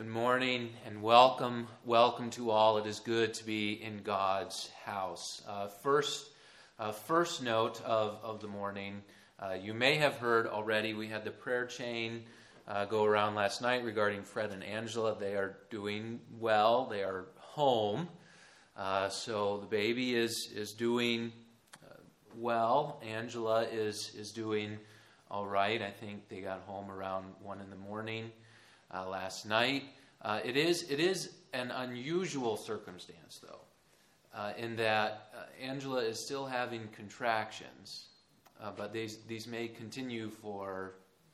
Good morning and welcome to all. It is good to be in God's house. First note of the morning, you may have heard already, we had the prayer chain go around last night regarding Fred and Angela. They are doing well. They are home. So the baby is doing well. Angela is doing all right. I think they got home around 1 a.m. Last night. It is an unusual circumstance, though, in that Angela is still having contractions, but these may continue for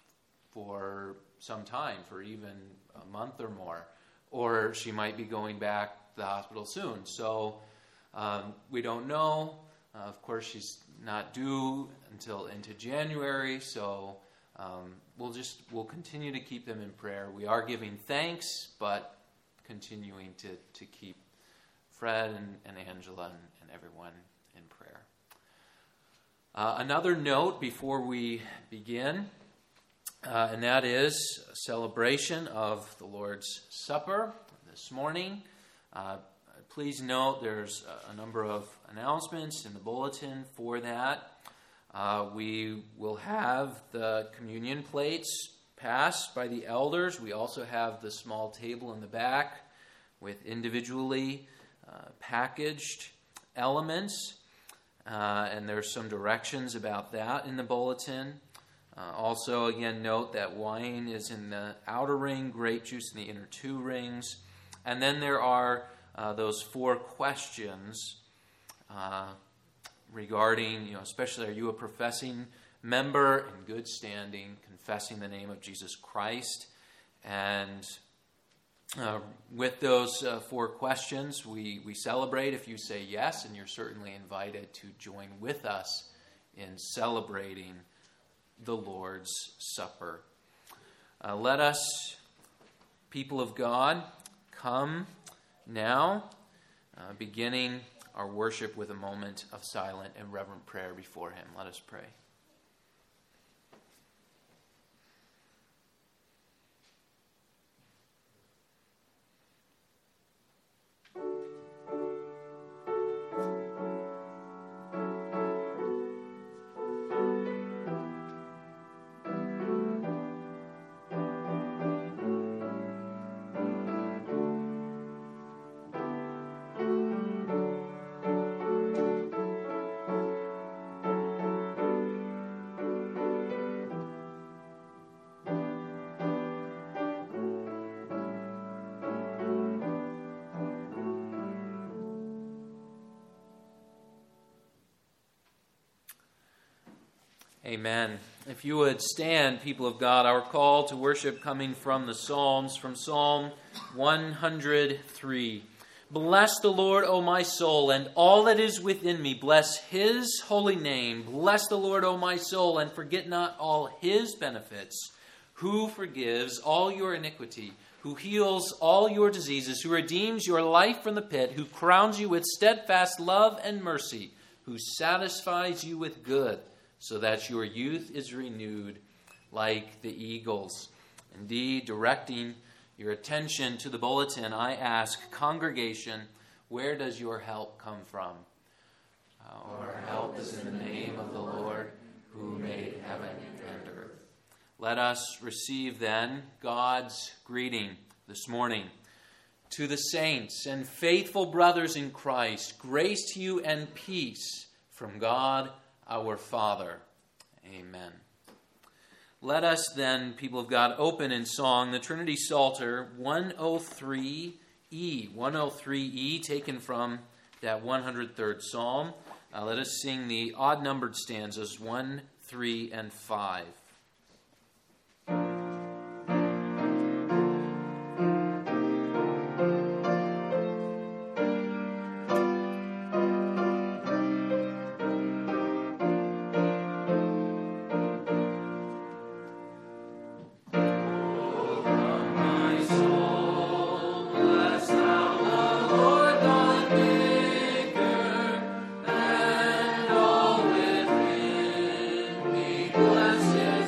some time, for even a month or more, or she might be going back to the hospital soon. So we don't know. Of course, she's not due until into January, so we'll continue to keep them in prayer. We are giving thanks, but continuing to keep Fred and Angela and everyone in prayer. Another note before we begin, and that is a celebration of the Lord's Supper this morning. Please note there's a number of announcements in the bulletin for that. We will have the communion plates passed by the elders. We also have the small table in the back with individually packaged elements. And there's some directions about that in the bulletin. Also, again, note that wine is in the outer ring, grape juice in the inner 2 rings. And then there are those 4 questions regarding, especially, are you a professing member in good standing, confessing the name of Jesus Christ? And with those 4 questions, we celebrate if you say yes, and you're certainly invited to join with us in celebrating the Lord's Supper. Let us, people of God, come now, beginning our worship with a moment of silent and reverent prayer before Him. Let us pray. Amen. If you would stand, people of God, our call to worship coming from the Psalms, from Psalm 103. Bless the Lord, O my soul, and all that is within me. Bless His holy name. Bless the Lord, O my soul, and forget not all His benefits, who forgives all your iniquity, who heals all your diseases, who redeems your life from the pit, who crowns you with steadfast love and mercy, who satisfies you with good, so that your youth is renewed like the eagles. Indeed, directing your attention to the bulletin, I ask, congregation, where does your help come from? Our help is in the name of the Lord, who made heaven and earth. Let us receive then God's greeting this morning. To the saints and faithful brothers in Christ, grace to you and peace from God our Father. Amen. Let us then, people of God, open in song the Trinity Psalter 103E. 103E, taken from that 103rd Psalm. Let us sing the odd-numbered stanzas 1, 3, and 5. Blessed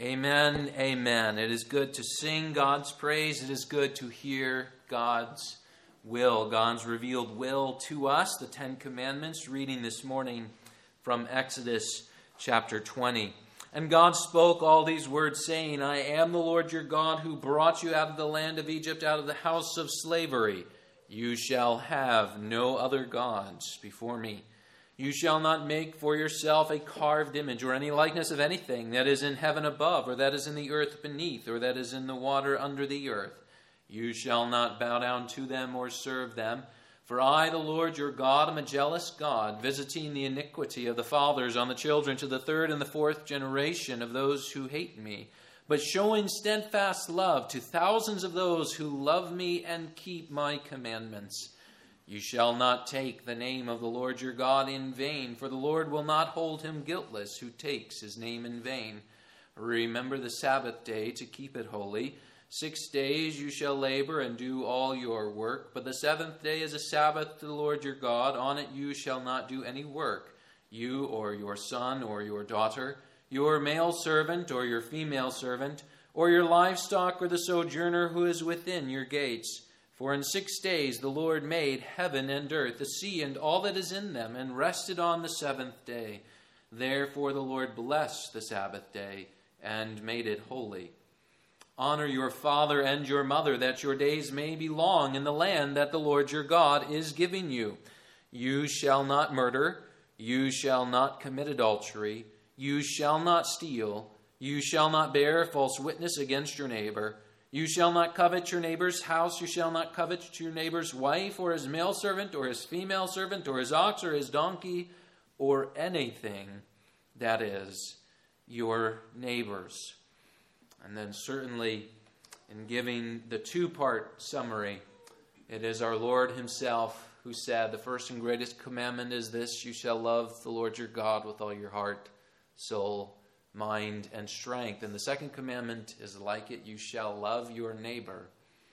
Amen, amen. It is good to sing God's praise. It is good to hear God's will, God's revealed will to us. The Ten Commandments, reading this morning from Exodus chapter 20. And God spoke all these words, saying, I am the Lord your God who brought you out of the land of Egypt, out of the house of slavery. You shall have no other gods before me. You shall not make for yourself a carved image or any likeness of anything that is in heaven above, or that is in the earth beneath, or that is in the water under the earth. You shall not bow down to them or serve them. For I, the Lord your God, am a jealous God, visiting the iniquity of the fathers on the children to the third and the fourth generation of those who hate me, but showing steadfast love to thousands of those who love me and keep my commandments. You shall not take the name of the Lord your God in vain, for the Lord will not hold him guiltless who takes his name in vain. Remember the Sabbath day to keep it holy. 6 days you shall labor and do all your work, but the seventh day is a Sabbath to the Lord your God. On it you shall not do any work, you or your son or your daughter, your male servant or your female servant, or your livestock or the sojourner who is within your gates. For in 6 days the Lord made heaven and earth, the sea and all that is in them, and rested on the seventh day. Therefore the Lord blessed the Sabbath day and made it holy. Honor your father and your mother, that your days may be long in the land that the Lord your God is giving you. You shall not murder. You shall not commit adultery. You shall not steal. You shall not bear false witness against your neighbor. You shall not covet your neighbor's house. You shall not covet your neighbor's wife, or his male servant, or his female servant, or his ox, or his donkey, or anything that is your neighbor's. And then certainly in giving the two-part summary, it is our Lord himself who said, the first and greatest commandment is this: you shall love the Lord your God with all your heart, soul, mind, and strength. And the second commandment is like it: you shall love your neighbor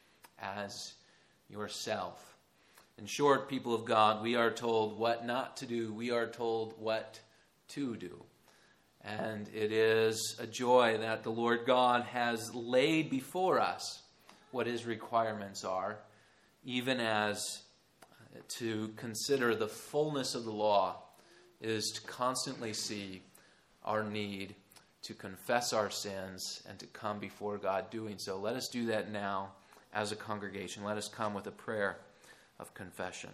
as yourself. In short, people of God, we are told what not to do. We are told what to do. And it is a joy that the Lord God has laid before us what his requirements are, even as to consider the fullness of the law is to constantly see our need to confess our sins and to come before God doing so. Let us do that now as a congregation. Let us come with a prayer of confession.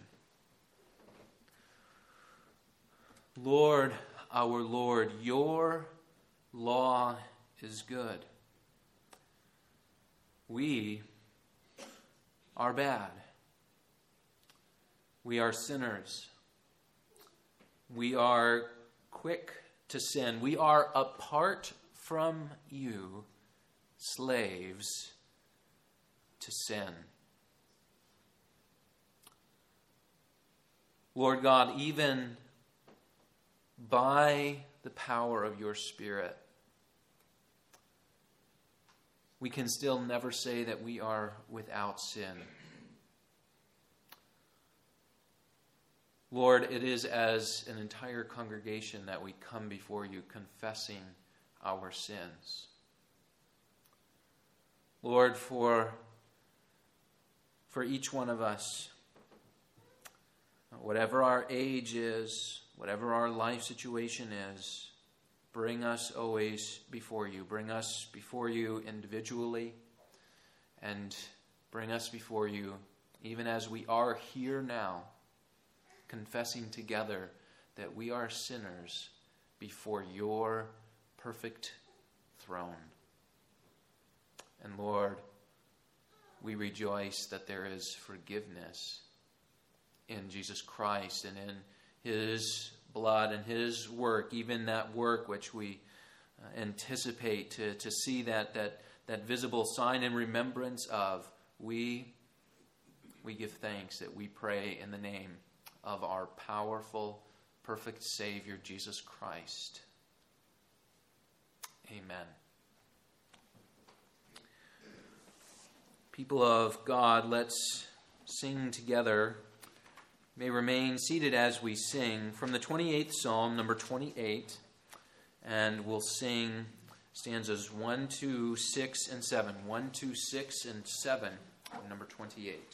Lord, our Lord, your law is good. We are bad. We are sinners. We are quick to sin. We are, apart from you, slaves to sin. Lord God, even by the power of your Spirit, we can still never say that we are without sin. Lord, it is as an entire congregation that we come before you confessing our sins. Lord, for each one of us, whatever our age is, whatever our life situation is, bring us always before you. Bring us before you individually, and bring us before you even as we are here now, confessing together that we are sinners before your perfect throne. And Lord, we rejoice that there is forgiveness in Jesus Christ and in his blood and his work, even that work which we anticipate to see that visible sign in remembrance of. We give thanks that we pray in the name of our powerful, perfect Savior, Jesus Christ. Amen. People of God, let's sing together. May remain seated as we sing from the 28th Psalm, number 28, and we'll sing stanzas 1, 2, 6, and 7. 1, 2, 6, and 7, number 28.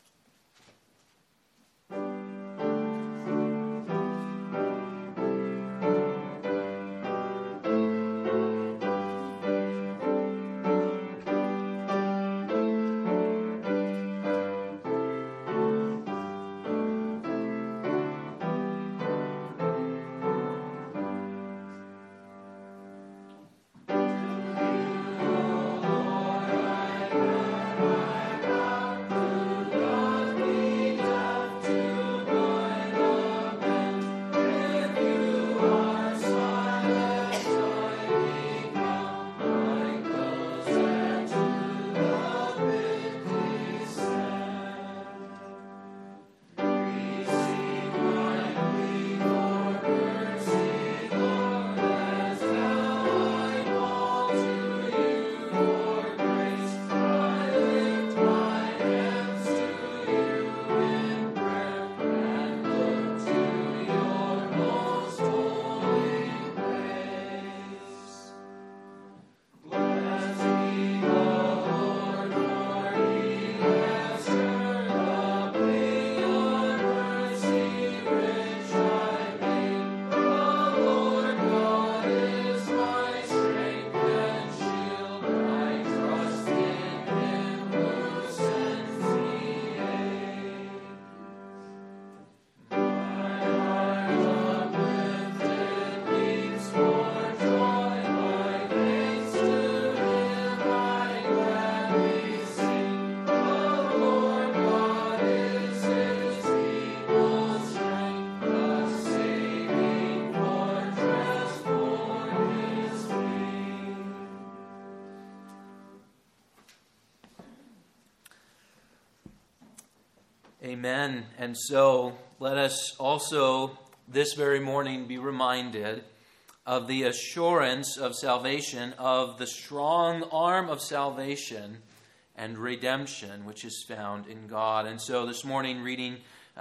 Amen. And so let us also this very morning be reminded of the assurance of salvation, of the strong arm of salvation and redemption which is found in God. And so this morning, reading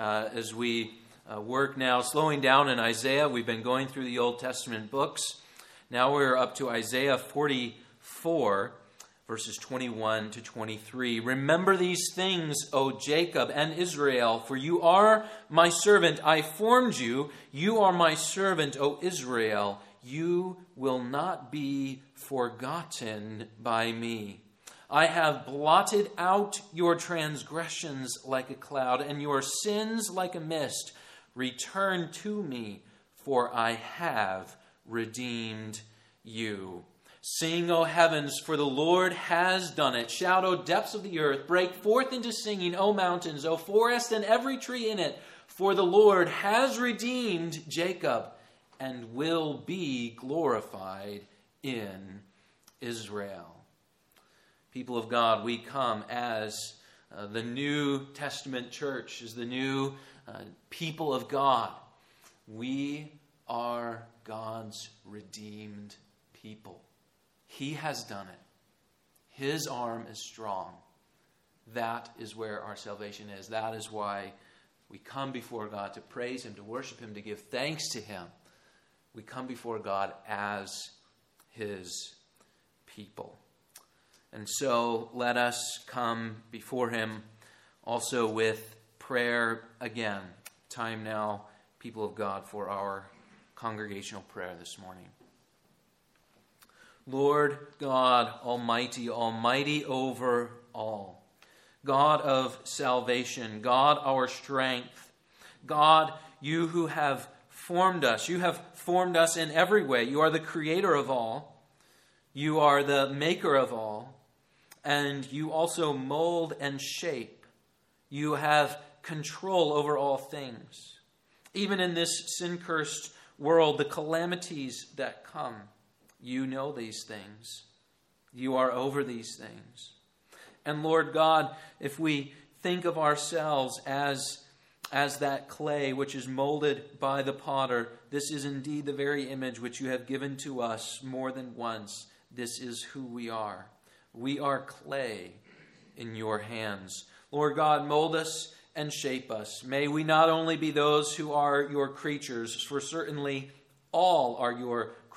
as we work now, slowing down in Isaiah. We've been going through the Old Testament books. Now we're up to Isaiah 44, verses 21 to 23. Remember these things, O Jacob and Israel, for you are my servant. I formed you. You are my servant, O Israel. You will not be forgotten by me. I have blotted out your transgressions like a cloud, and your sins like a mist. Return to me, for I have redeemed you. Sing, O heavens, for the Lord has done it. Shout, O depths of the earth. Break forth into singing, O mountains, O forest, and every tree in it. For the Lord has redeemed Jacob and will be glorified in Israel. People of God, we come as the New Testament church, as the new people of God. We are God's redeemed people. He has done it. His arm is strong. That is where our salvation is. That is why we come before God to praise Him, to worship Him, to give thanks to Him. We come before God as His people. And so let us come before Him also with prayer again. Time now, people of God, for our congregational prayer this morning. Lord God Almighty, almighty over all, God of salvation, God our strength, God, you who have formed us, you have formed us in every way. You are the creator of all. You are the maker of all. And you also mold and shape. You have control over all things. Even in this sin-cursed world, the calamities that come, you know these things. You are over these things. And Lord God, if we think of ourselves as that clay which is molded by the potter, this is indeed the very image which you have given to us more than once. This is who we are. We are clay in your hands. Lord God, mold us and shape us. May we not only be those who are your creatures, for certainly all are your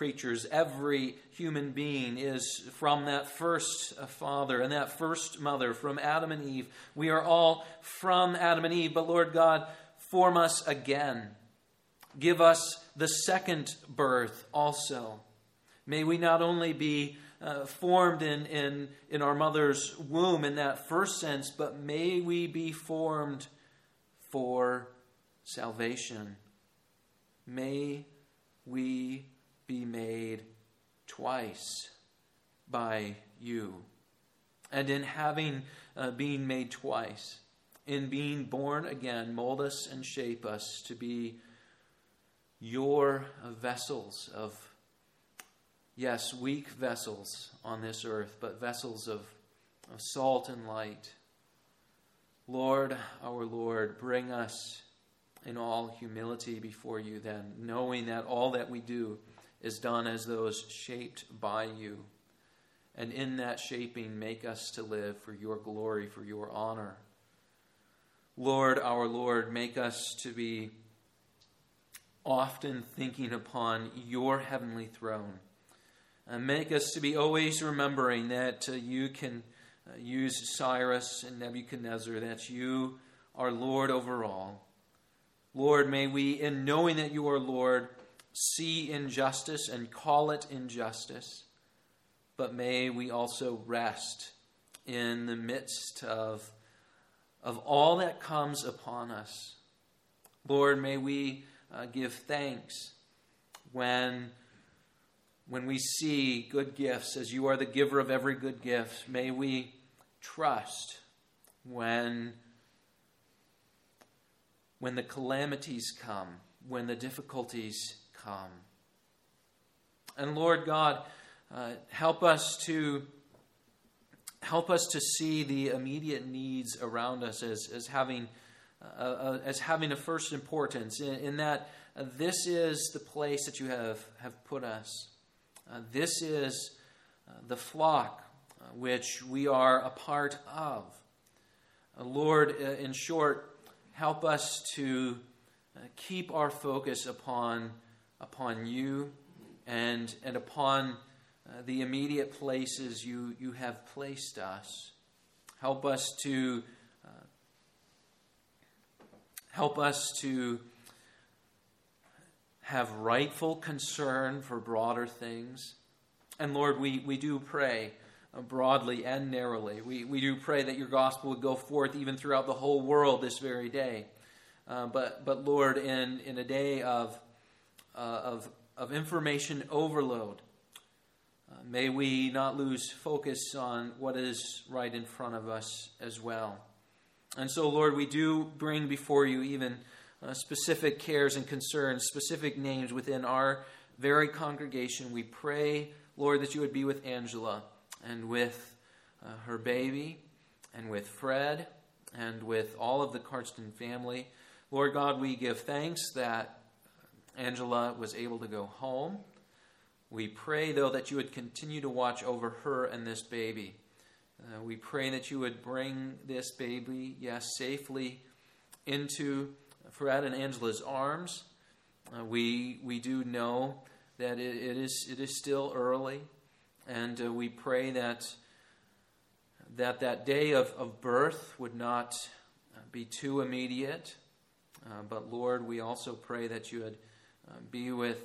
creatures. Every human being is from that first father and that first mother, from Adam and Eve. We are all from Adam and Eve, but Lord God, form us again. Give us the second birth also. May we not only be formed in our mother's womb in that first sense, but may we be formed for salvation. May we be made twice by you. And in having been made twice, in being born again, mold us and shape us to be your vessels of, yes, weak vessels on this earth, but vessels of salt and light. Lord, our Lord, bring us in all humility before you then, knowing that all that we do is done as those shaped by you. And in that shaping, make us to live for your glory, for your honor. Lord, our Lord, make us to be often thinking upon your heavenly throne. And make us to be always remembering that you can use Cyrus and Nebuchadnezzar, that you are Lord over all. Lord, may we, in knowing that you are Lord, see injustice and call it injustice, but may we also rest in the midst of all that comes upon us. Lord, may we give thanks when we see good gifts, as you are the giver of every good gift. May we trust when the calamities come, when the difficulties come. And Lord God, help us to see the immediate needs around us as having a first importance, in that this is the place that you have put us. This is the flock which we are a part of. Lord, in short, help us to keep our focus upon you and upon the immediate places you have placed us. Help us to have rightful concern for broader things. And Lord, we do pray broadly and narrowly. We do pray that your gospel would go forth even throughout the whole world this very day. But Lord, in a day of information overload, may we not lose focus on what is right in front of us as well. And so, Lord, we do bring before you even specific cares and concerns, specific names within our very congregation. We pray, Lord, that you would be with Angela and with her baby and with Fred and with all of the Cardston family. Lord God, we give thanks that Angela was able to go home. We pray, though, that you would continue to watch over her and this baby. We pray that you would bring this baby, yes, safely into Fred and Angela's arms. We do know that it is still early, and we pray that day of birth would not be too immediate. But Lord, we also pray that you would be with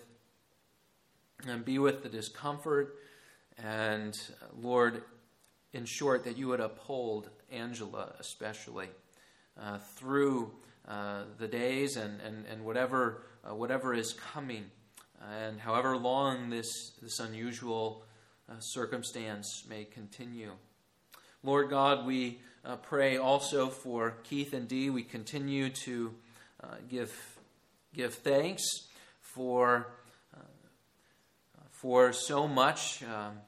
the discomfort, and Lord, in short, that you would uphold Angela especially through the days and whatever is coming, and however long this unusual circumstance may continue. Lord God, we pray also for Keith and Dee. We continue to give thanks for so much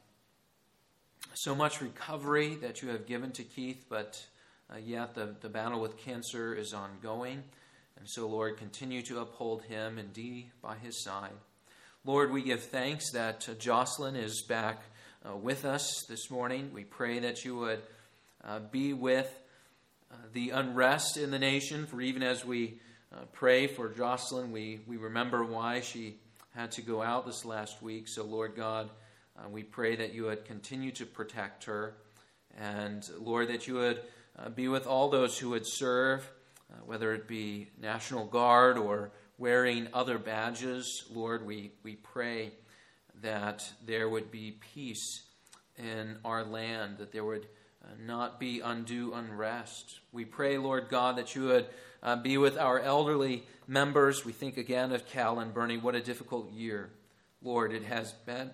recovery that you have given to Keith, but yet the battle with cancer is ongoing. And so, Lord, continue to uphold him and Dee by his side. Lord, we give thanks that Jocelyn is back with us this morning. We pray that you would be with the unrest in the nation, for even as we pray for Jocelyn, we remember why she had to go out this last week. So, Lord God, we pray that you would continue to protect her. And, Lord, that you would be with all those who would serve, whether it be National Guard or wearing other badges. Lord, we pray that there would be peace in our land, that there would not be undue unrest. We pray, Lord God, that you would be with our elderly members. We think again of Cal and Bernie. What a difficult year, Lord, it has been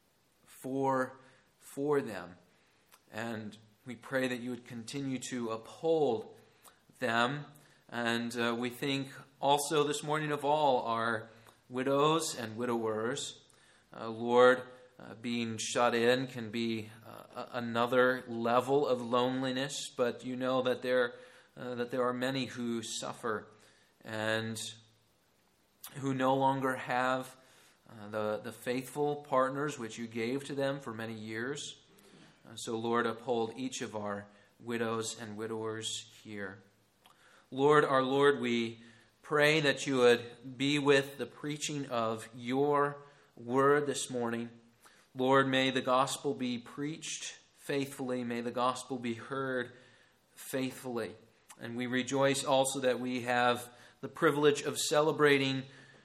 for them. And we pray that you would continue to uphold them. And we think also this morning of all our widows and widowers. Lord, being shut in can be another level of loneliness, but you know that there are many who suffer and who no longer have the faithful partners which you gave to them for many years. So, Lord, uphold each of our widows and widowers here. Lord, our Lord, we pray that you would be with the preaching of your word this morning. Lord, may the gospel be preached faithfully. May the gospel be heard faithfully. And we rejoice also that we have the privilege of celebrating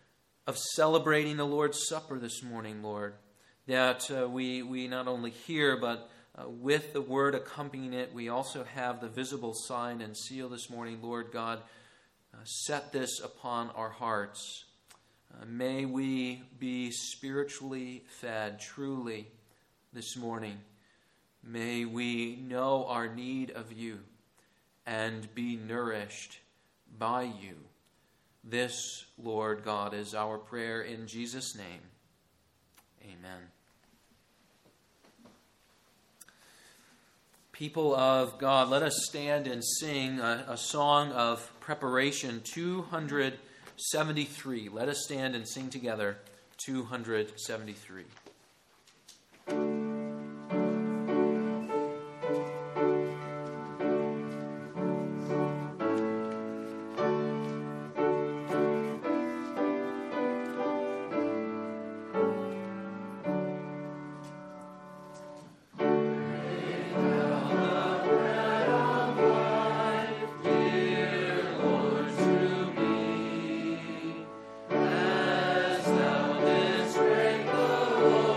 the Lord's Supper this morning, Lord. That we not only hear, but with the word accompanying it, we also have the visible sign and seal this morning. Lord God, set this upon our hearts. May we be spiritually fed truly this morning. May we know our need of you and be nourished by you. This, Lord God, is our prayer in Jesus' name. Amen. People of God, let us stand and sing a song of preparation, 273. Let us stand and sing together, 273. Oh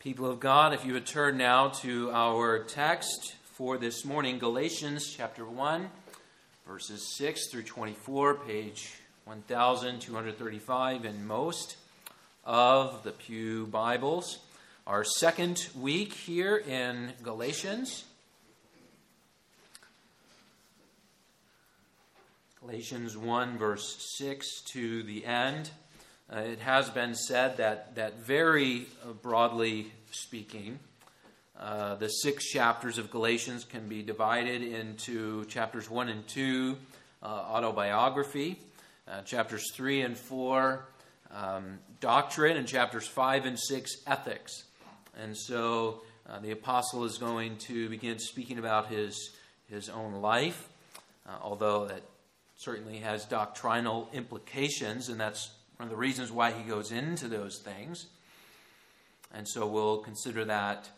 People of God, if you would turn now to our text for this morning, Galatians chapter 1, verses 6 through 24, page 1235 in most of the Pew Bibles. Our second week here in Galatians. Galatians 1, verse 6 to the end. It has been said that very broadly speaking, the 6 chapters of Galatians can be divided into chapters 1 and 2, autobiography, chapters 3 and 4, doctrine, and chapters 5 and 6, ethics. And so the apostle is going to begin speaking about his own life, although that certainly has doctrinal implications, and that's one of the reasons why he goes into those things. And so we'll consider that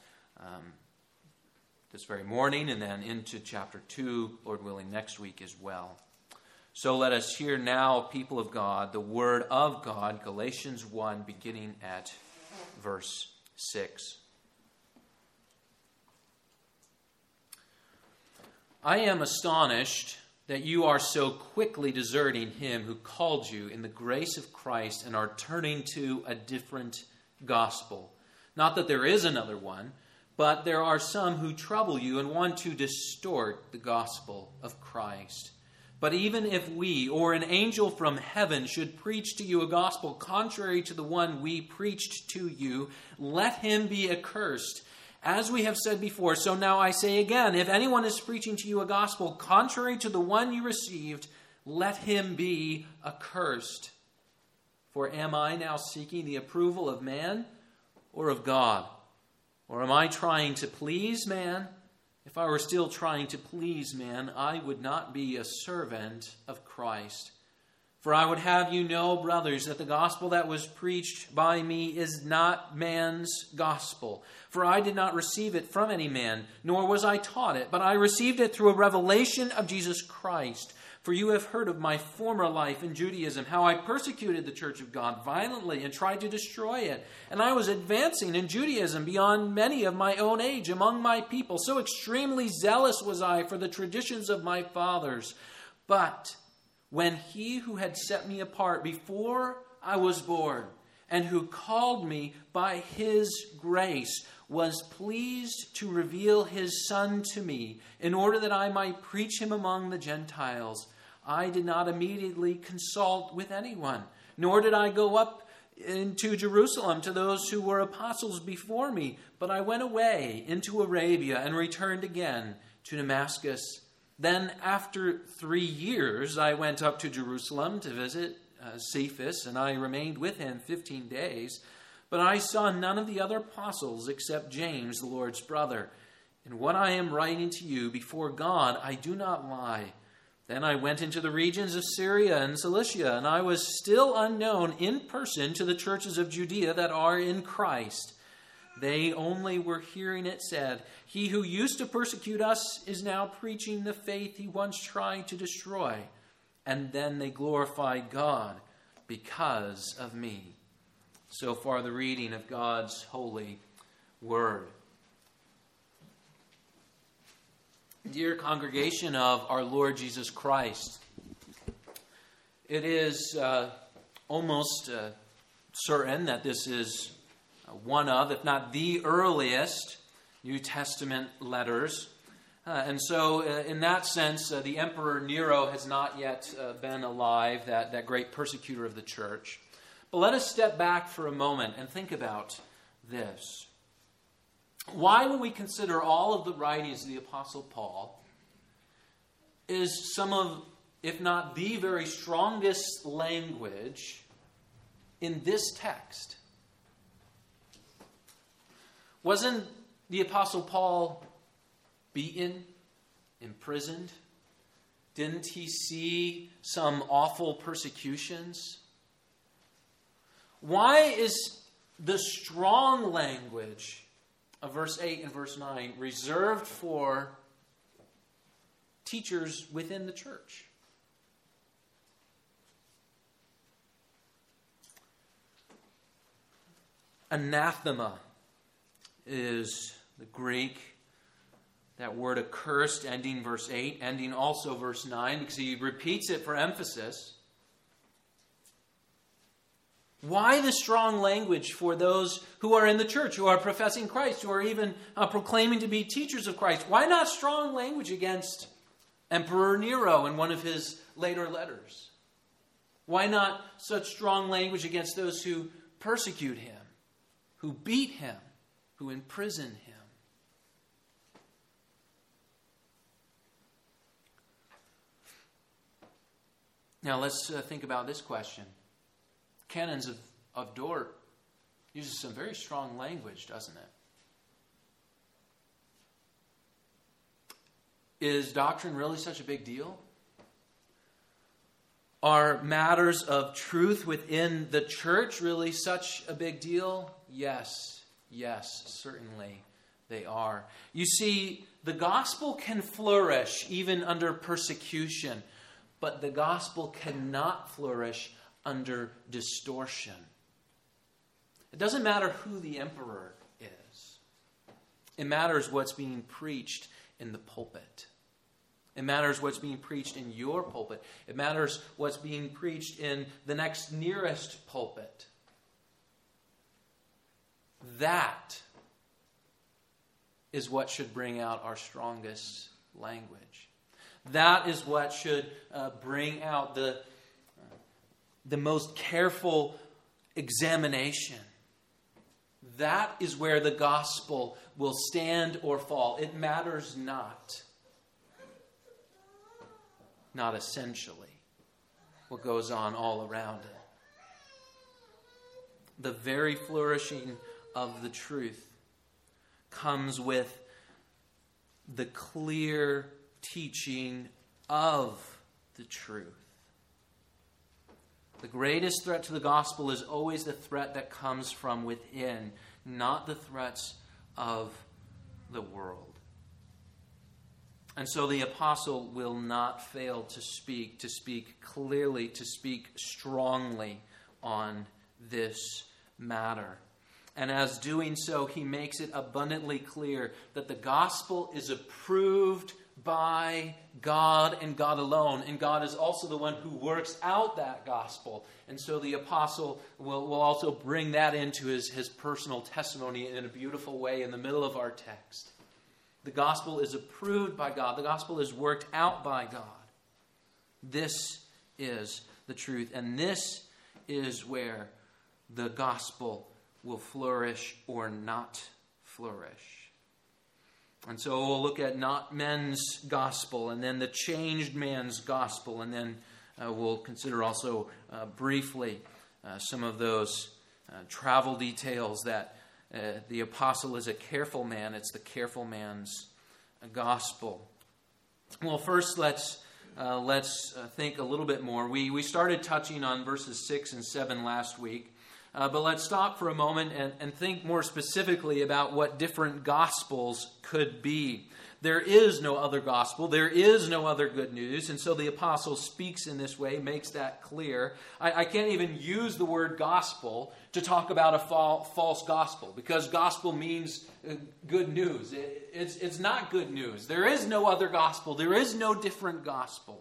this very morning and then into chapter 2, Lord willing, next week as well. So let us hear now, people of God, the word of God, Galatians 1, beginning at verse 6. I am astonished that you are so quickly deserting him who called you in the grace of Christ and are turning to a different gospel. Not that there is another one, but there are some who trouble you and want to distort the gospel of Christ. But even if we or an angel from heaven should preach to you a gospel contrary to the one we preached to you, let him be accursed. As we have said before, so now I say again, if anyone is preaching to you a gospel contrary to the one you received, let him be accursed. For am I now seeking the approval of man or of God? Or am I trying to please man? If I were still trying to please man, I would not be a servant of Christ. For I would have you know, brothers, that the gospel that was preached by me is not man's gospel. For I did not receive it from any man, nor was I taught it, but I received it through a revelation of Jesus Christ. For you have heard of my former life in Judaism, how I persecuted the church of God violently and tried to destroy it. And I was advancing in Judaism beyond many of my own age among my people. So extremely zealous was I for the traditions of my fathers. But when he who had set me apart before I was born, and who called me by his grace, was pleased to reveal his Son to me, in order that I might preach him among the Gentiles, I did not immediately consult with anyone, nor did I go up into Jerusalem to those who were apostles before me, but I went away into Arabia and returned again to Damascus. Then after 3 years, I went up to Jerusalem to visit Cephas, and I remained with him 15 days. But I saw none of the other apostles except James, the Lord's brother. And what I am writing to you before God, I do not lie. Then I went into the regions of Syria and Cilicia, and I was still unknown in person to the churches of Judea that are in Christ. They only were hearing it said, he who used to persecute us is now preaching the faith he once tried to destroy. And then they glorified God because of me. So far, the reading of God's holy word. Dear congregation of our Lord Jesus Christ, it is almost certain that this is one of, if not the earliest, New Testament letters. And so, in that sense, the Emperor Nero has not yet been alive, that great persecutor of the church. But let us step back for a moment and think about this. Why, when we consider all of the writings of the Apostle Paul, is some of, if not the very strongest language in this text? Wasn't the Apostle Paul beaten, imprisoned? Didn't he see some awful persecutions? Why is the strong language of verse 8 and verse 9 reserved for teachers within the church? Anathema is the Greek, that word accursed, ending verse 8, ending also verse 9, because he repeats it for emphasis. Why the strong language for those who are in the church, who are professing Christ, who are even proclaiming to be teachers of Christ? Why not strong language against Emperor Nero in one of his later letters? Why not such strong language against those who persecute him, who beat him, who imprison him? Now let's think about this question. Canons of Dort uses some very strong language, doesn't it? Is doctrine really such a big deal? Are matters of truth within the church really such a big deal? Yes, certainly they are. You see, the gospel can flourish even under persecution, but the gospel cannot flourish under distortion. It doesn't matter who the emperor is. It matters what's being preached in the pulpit. It matters what's being preached in your pulpit. It matters what's being preached in the next nearest pulpit. That is what should bring out our strongest language. That is what should bring out the most careful examination. That is where the gospel will stand or fall. It matters not essentially, what goes on all around it. The very flourishing of the truth comes with the clear teaching of the truth. The greatest threat to the gospel is always the threat that comes from within, not the threats of the world. And so the apostle will not fail to speak clearly, to speak strongly on this matter. And as doing so, he makes it abundantly clear that the gospel is approved by God and God alone. And God is also the one who works out that gospel. And so the apostle will also bring that into his personal testimony in a beautiful way in the middle of our text. The gospel is approved by God. The gospel is worked out by God. This is the truth. And this is where the gospel will flourish or not flourish. And so we'll look at not men's gospel, and then the changed man's gospel, and then we'll consider also briefly some of those travel details that the apostle is a careful man. It's the careful man's gospel. Well, first let's think a little bit more. We started touching on verses 6 and 7 last week. But let's stop for a moment and think more specifically about what different gospels could be. There is no other gospel. There is no other good news. And so the apostle speaks in this way, makes that clear. I can't even use the word gospel to talk about a false gospel, because gospel means good news. It's not good news. There is no other gospel. There is no different gospel.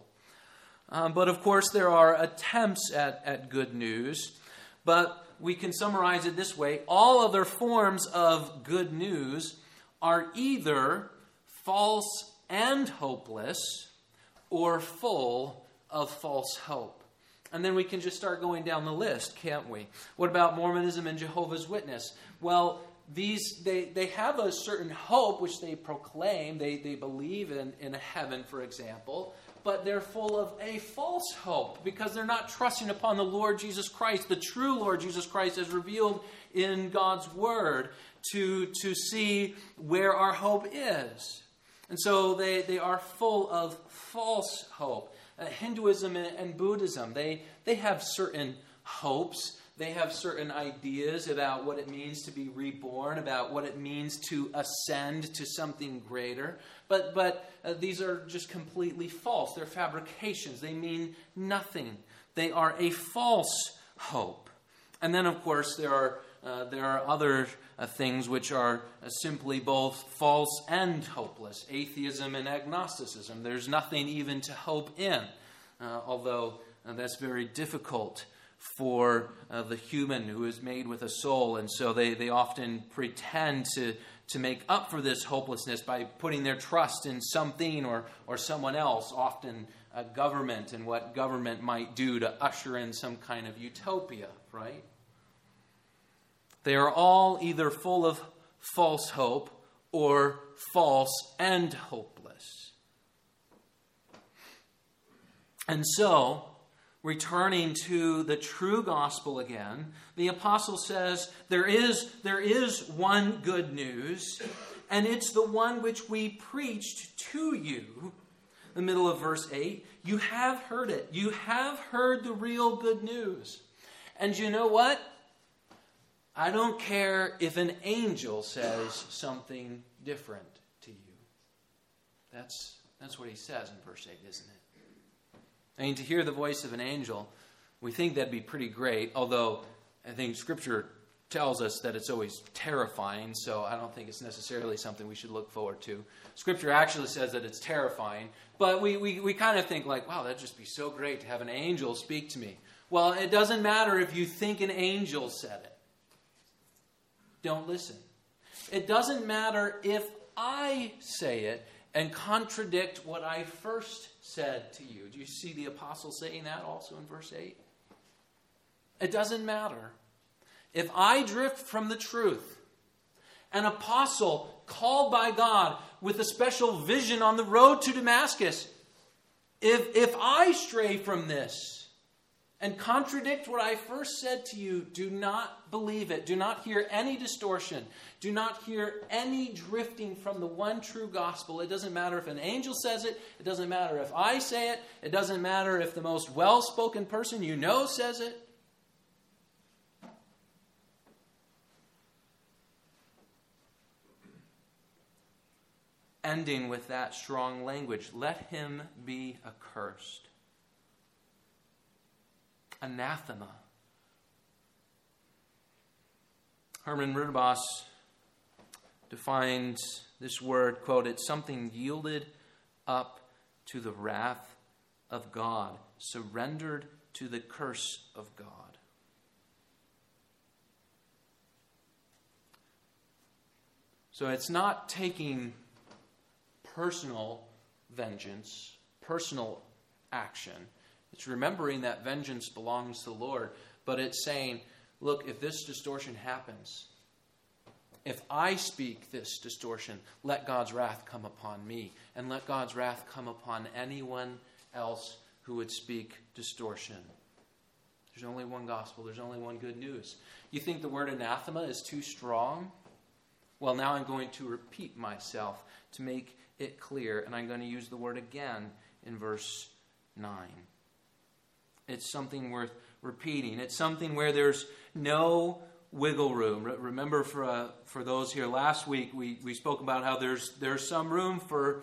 But of course there are attempts at good news. But we can summarize it this way: all other forms of good news are either false and hopeless or full of false hope. And then we can just start going down the list, can't we? What about Mormonism and Jehovah's Witness? Well, they have a certain hope which they proclaim. They believe in a heaven, for example. But they're full of a false hope because they're not trusting upon the Lord Jesus Christ, the true Lord Jesus Christ as revealed in God's Word, to see where our hope is. And so they are full of false hope. Hinduism and Buddhism, they have certain hopes. They have certain ideas about what it means to be reborn, about what it means to ascend to something greater. But these are just completely false. They're fabrications. They mean nothing. They are a false hope. And then, of course, there are other things which are simply both false and hopeless, atheism and agnosticism. There's nothing even to hope in, although that's very difficult for the human who is made with a soul, and so they often pretend to make up for this hopelessness by putting their trust in something or someone else, often a government, and what government might do to usher in some kind of utopia, right? They are all either full of false hope or false and hopeless. And so, returning to the true gospel again, the apostle says there is one good news, and it's the one which we preached to you. The middle of verse 8, you have heard it. You have heard the real good news. And you know what? I don't care if an angel says something different to you. That's what he says in verse 8, isn't it? I mean, to hear the voice of an angel, we think that'd be pretty great, although I think Scripture tells us that it's always terrifying, so I don't think it's necessarily something we should look forward to. Scripture actually says that it's terrifying, but we kind of think like, wow, that'd just be so great to have an angel speak to me. Well, it doesn't matter if you think an angel said it. Don't listen. It doesn't matter if I say it and contradict what I first said to you. Do you see the apostle saying that also in verse 8? It doesn't matter. If I drift from the truth, an apostle called by God with a special vision on the road to Damascus, if I stray from this and contradict what I first said to you, do not believe it. Do not hear any distortion. Do not hear any drifting from the one true gospel. It doesn't matter if an angel says it. It doesn't matter if I say it. It doesn't matter if the most well-spoken person you know says it. Ending with that strong language, let him be accursed. Anathema. Herman Ridderbos defines this word, quote, it's something yielded up to the wrath of God, surrendered to the curse of God. So it's not taking personal vengeance, personal action. It's remembering that vengeance belongs to the Lord, but it's saying, look, if this distortion happens, if I speak this distortion, let God's wrath come upon me, and let God's wrath come upon anyone else who would speak distortion. There's only one gospel. There's only one good news. You think the word anathema is too strong? Well, now I'm going to repeat myself to make it clear, and I'm going to use the word again in verse 9. It's something worth repeating. It's something where there's no wiggle room. Remember, for those here last week, we spoke about how there's some room for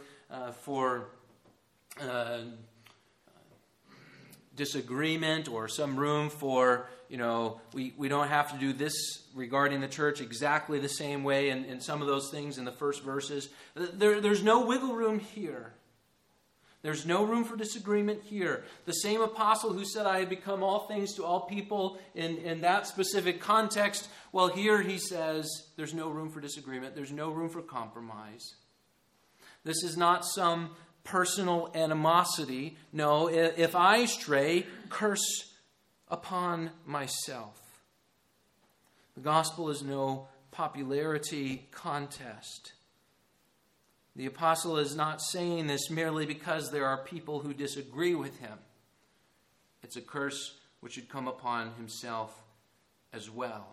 disagreement, or some room for, we don't have to do this regarding the church exactly the same way in some of those things in the first verses. There's no wiggle room here. There's no room for disagreement here. The same apostle who said, I have become all things to all people in that specific context, well, here he says there's no room for disagreement. There's no room for compromise. This is not some personal animosity. No, if I stray, curse upon myself. The gospel is no popularity contest. The apostle is not saying this merely because there are people who disagree with him. It's a curse which should come upon himself as well.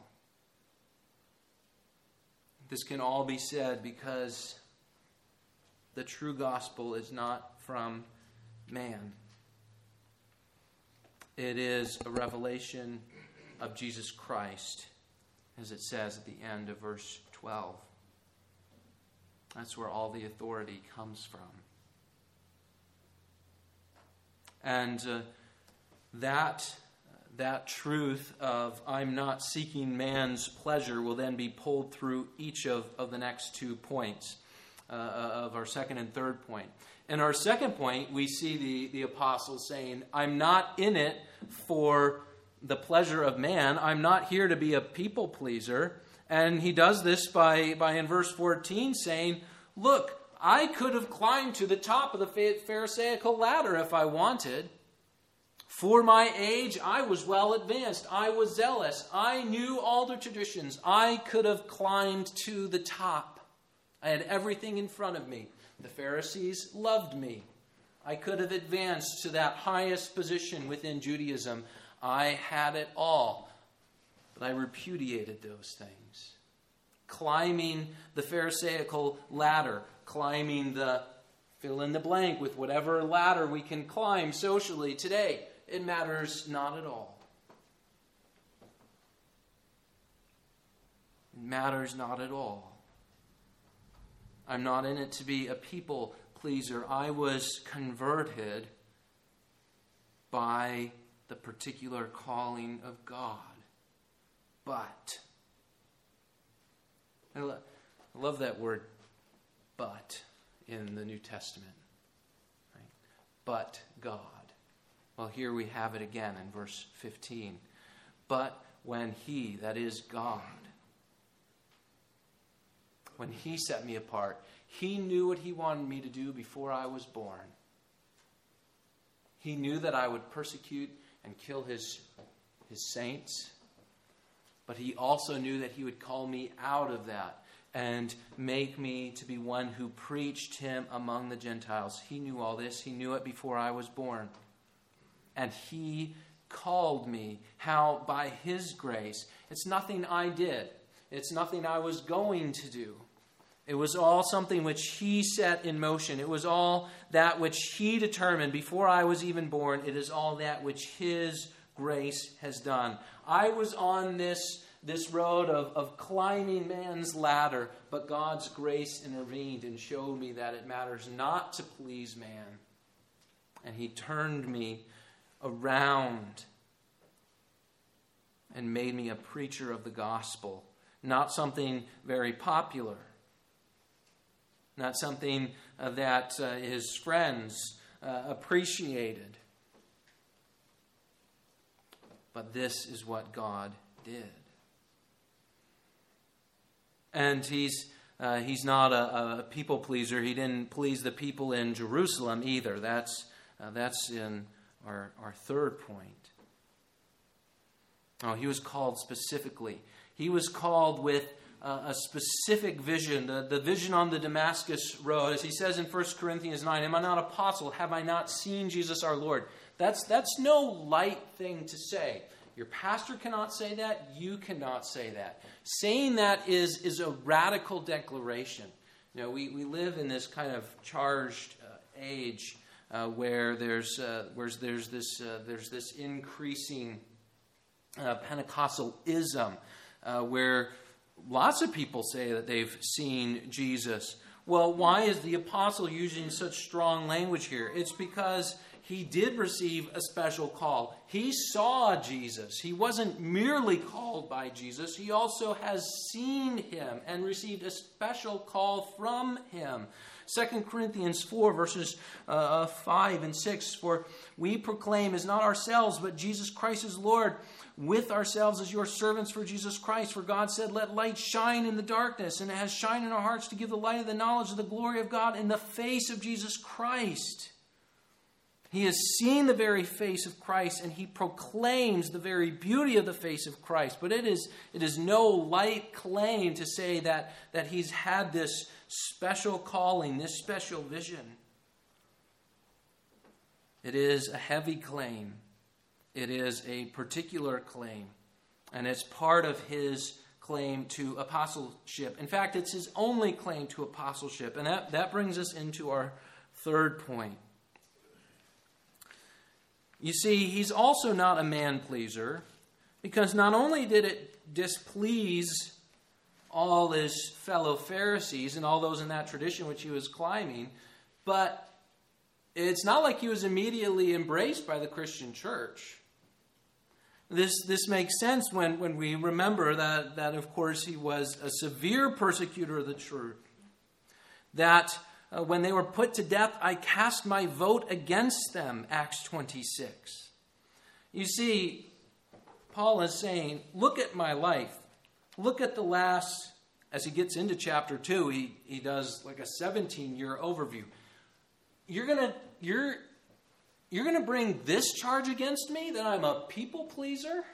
This can all be said because the true gospel is not from man. It is a revelation of Jesus Christ, as it says at the end of verse 12. That's where all the authority comes from. And that that truth of I'm not seeking man's pleasure will then be pulled through each of the next 2 points of our second and third point. In our second point, we see the apostle saying, I'm not in it for the pleasure of man. I'm not here to be a people pleaser. And he does this by in verse 14 saying, look, I could have climbed to the top of the Pharisaical ladder if I wanted. For my age, I was well advanced. I was zealous. I knew all the traditions. I could have climbed to the top. I had everything in front of me. The Pharisees loved me. I could have advanced to that highest position within Judaism. I had it all. But I repudiated those things. Climbing the Pharisaical ladder, climbing the fill in the blank with whatever ladder we can climb socially today, it matters not at all. It matters not at all. I'm not in it to be a people pleaser. I was converted by the particular calling of God. But, I love that word, but, in the New Testament. Right? But God. Well, here we have it again in verse 15. But when He, that is God, when He set me apart, He knew what He wanted me to do before I was born. He knew that I would persecute and kill His saints. But He also knew that He would call me out of that and make me to be one who preached Him among the Gentiles. He knew all this. He knew it before I was born. And He called me. How? By His grace. It's nothing I did. It's nothing I was going to do. It was all something which He set in motion. It was all that which He determined before I was even born. It is all that which His grace has done. I was on this road of climbing man's ladder, but God's grace intervened and showed me that it matters not to please man. And He turned me around and made me a preacher of the gospel. Not something very popular. Not something that His friends appreciated. But this is what God did. And He's not a people pleaser. He didn't please the people in Jerusalem either. That's in our third point. Oh, He was called specifically. He was called with a specific vision, the vision on the Damascus road. As he says in 1 Corinthians 9, am I not apostle? Have I not seen Jesus our Lord? That's no light thing to say. Your pastor cannot say that. You cannot say that. Saying that is a radical declaration. You know, we live in this kind of charged age where there's this increasing Pentecostalism where lots of people say that they've seen Jesus. Well, why is the apostle using such strong language here? It's because he did receive a special call. He saw Jesus. He wasn't merely called by Jesus. He also has seen Him and received a special call from Him. 2 Corinthians 4, verses 5 and 6, for we proclaim is not ourselves, but Jesus Christ is Lord, with ourselves as your servants for Jesus Christ. For God said, let light shine in the darkness, and it has shined in our hearts to give the light of the knowledge of the glory of God in the face of Jesus Christ. He has seen the very face of Christ, and he proclaims the very beauty of the face of Christ. But it is no light claim to say that he's had this special calling, this special vision. It is a heavy claim. It is a particular claim. And it's part of his claim to apostleship. In fact, it's his only claim to apostleship. And that brings us into our third point. You see, he's also not a man-pleaser, because not only did it displease all his fellow Pharisees and all those in that tradition which he was climbing, but it's not like he was immediately embraced by the Christian church. This makes sense when we remember that of course, he was a severe persecutor of the truth. That when they were put to death, I cast my vote against them, Acts 26. You see, Paul is saying, look at my life. Look at the last, as he gets into chapter 2, he does like a 17-year overview. You're going to bring this charge against me, that I'm a people pleaser?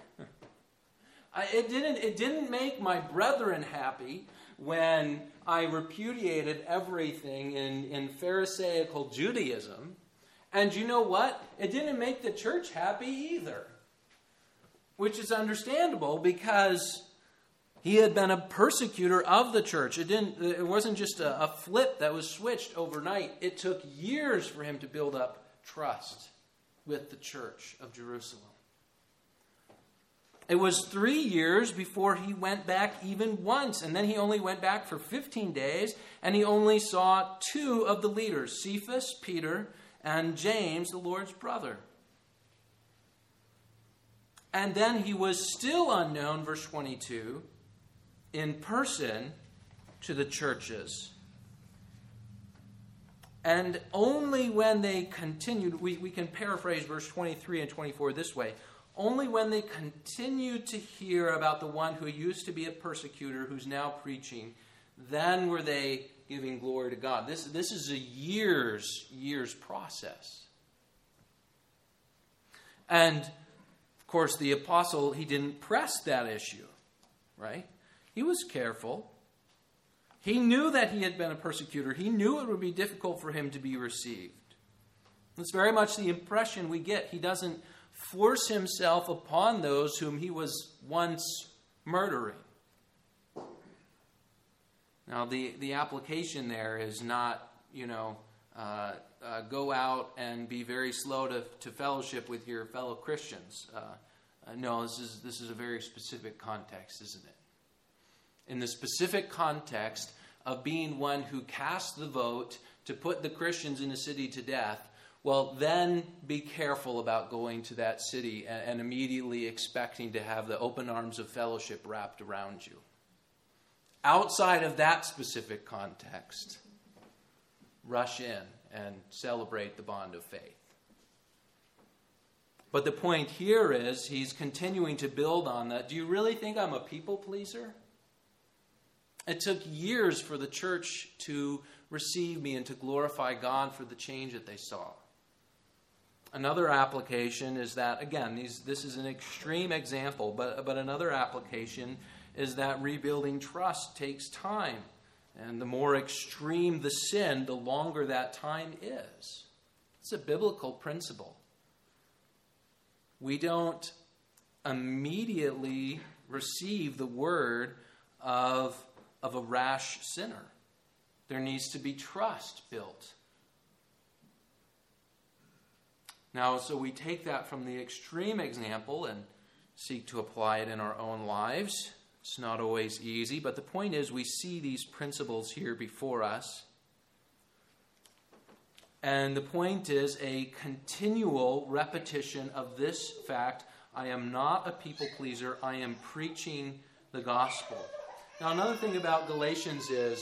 It didn't make my brethren happy when I repudiated everything in Pharisaical Judaism. And you know what? It didn't make the church happy either. Which is understandable, because he had been a persecutor of the church. It wasn't just a flip that was switched overnight. It took years for him to build up trust with the church of Jerusalem. It was 3 years before he went back even once. And then he only went back for 15 days. And he only saw 2 of the leaders, Cephas, Peter, and James, the Lord's brother. And then he was still unknown, verse 22, in person to the churches. And only when they continued, we can paraphrase verse 23 and 24 this way. Only when they continued to hear about the one who used to be a persecutor, who's now preaching, then were they giving glory to God. This is a years process. And, of course, the apostle, he didn't press that issue, right? He was careful. He knew that he had been a persecutor. He knew it would be difficult for him to be received. That's very much the impression we get. He doesn't force himself upon those whom he was once murdering. Now, the application there is not, go out and be very slow to fellowship with your fellow Christians. No, this is a very specific context, isn't it? In the specific context of being one who cast the vote to put the Christians in a city to death, well, then be careful about going to that city and immediately expecting to have the open arms of fellowship wrapped around you. Outside of that specific context, rush in and celebrate the bond of faith. But the point here is he's continuing to build on that. Do you really think I'm a people pleaser? It took years for the church to receive me and to glorify God for the change that they saw. Another application is that, again, this is an extreme example, but another application is that rebuilding trust takes time. And the more extreme the sin, the longer that time is. It's a biblical principle. We don't immediately receive the word of a rash sinner. There needs to be trust built. Now, so we take that from the extreme example and seek to apply it in our own lives. It's not always easy, but the point is we see these principles here before us. And the point is a continual repetition of this fact: I am not a people pleaser, I am preaching the gospel. Now, another thing about Galatians is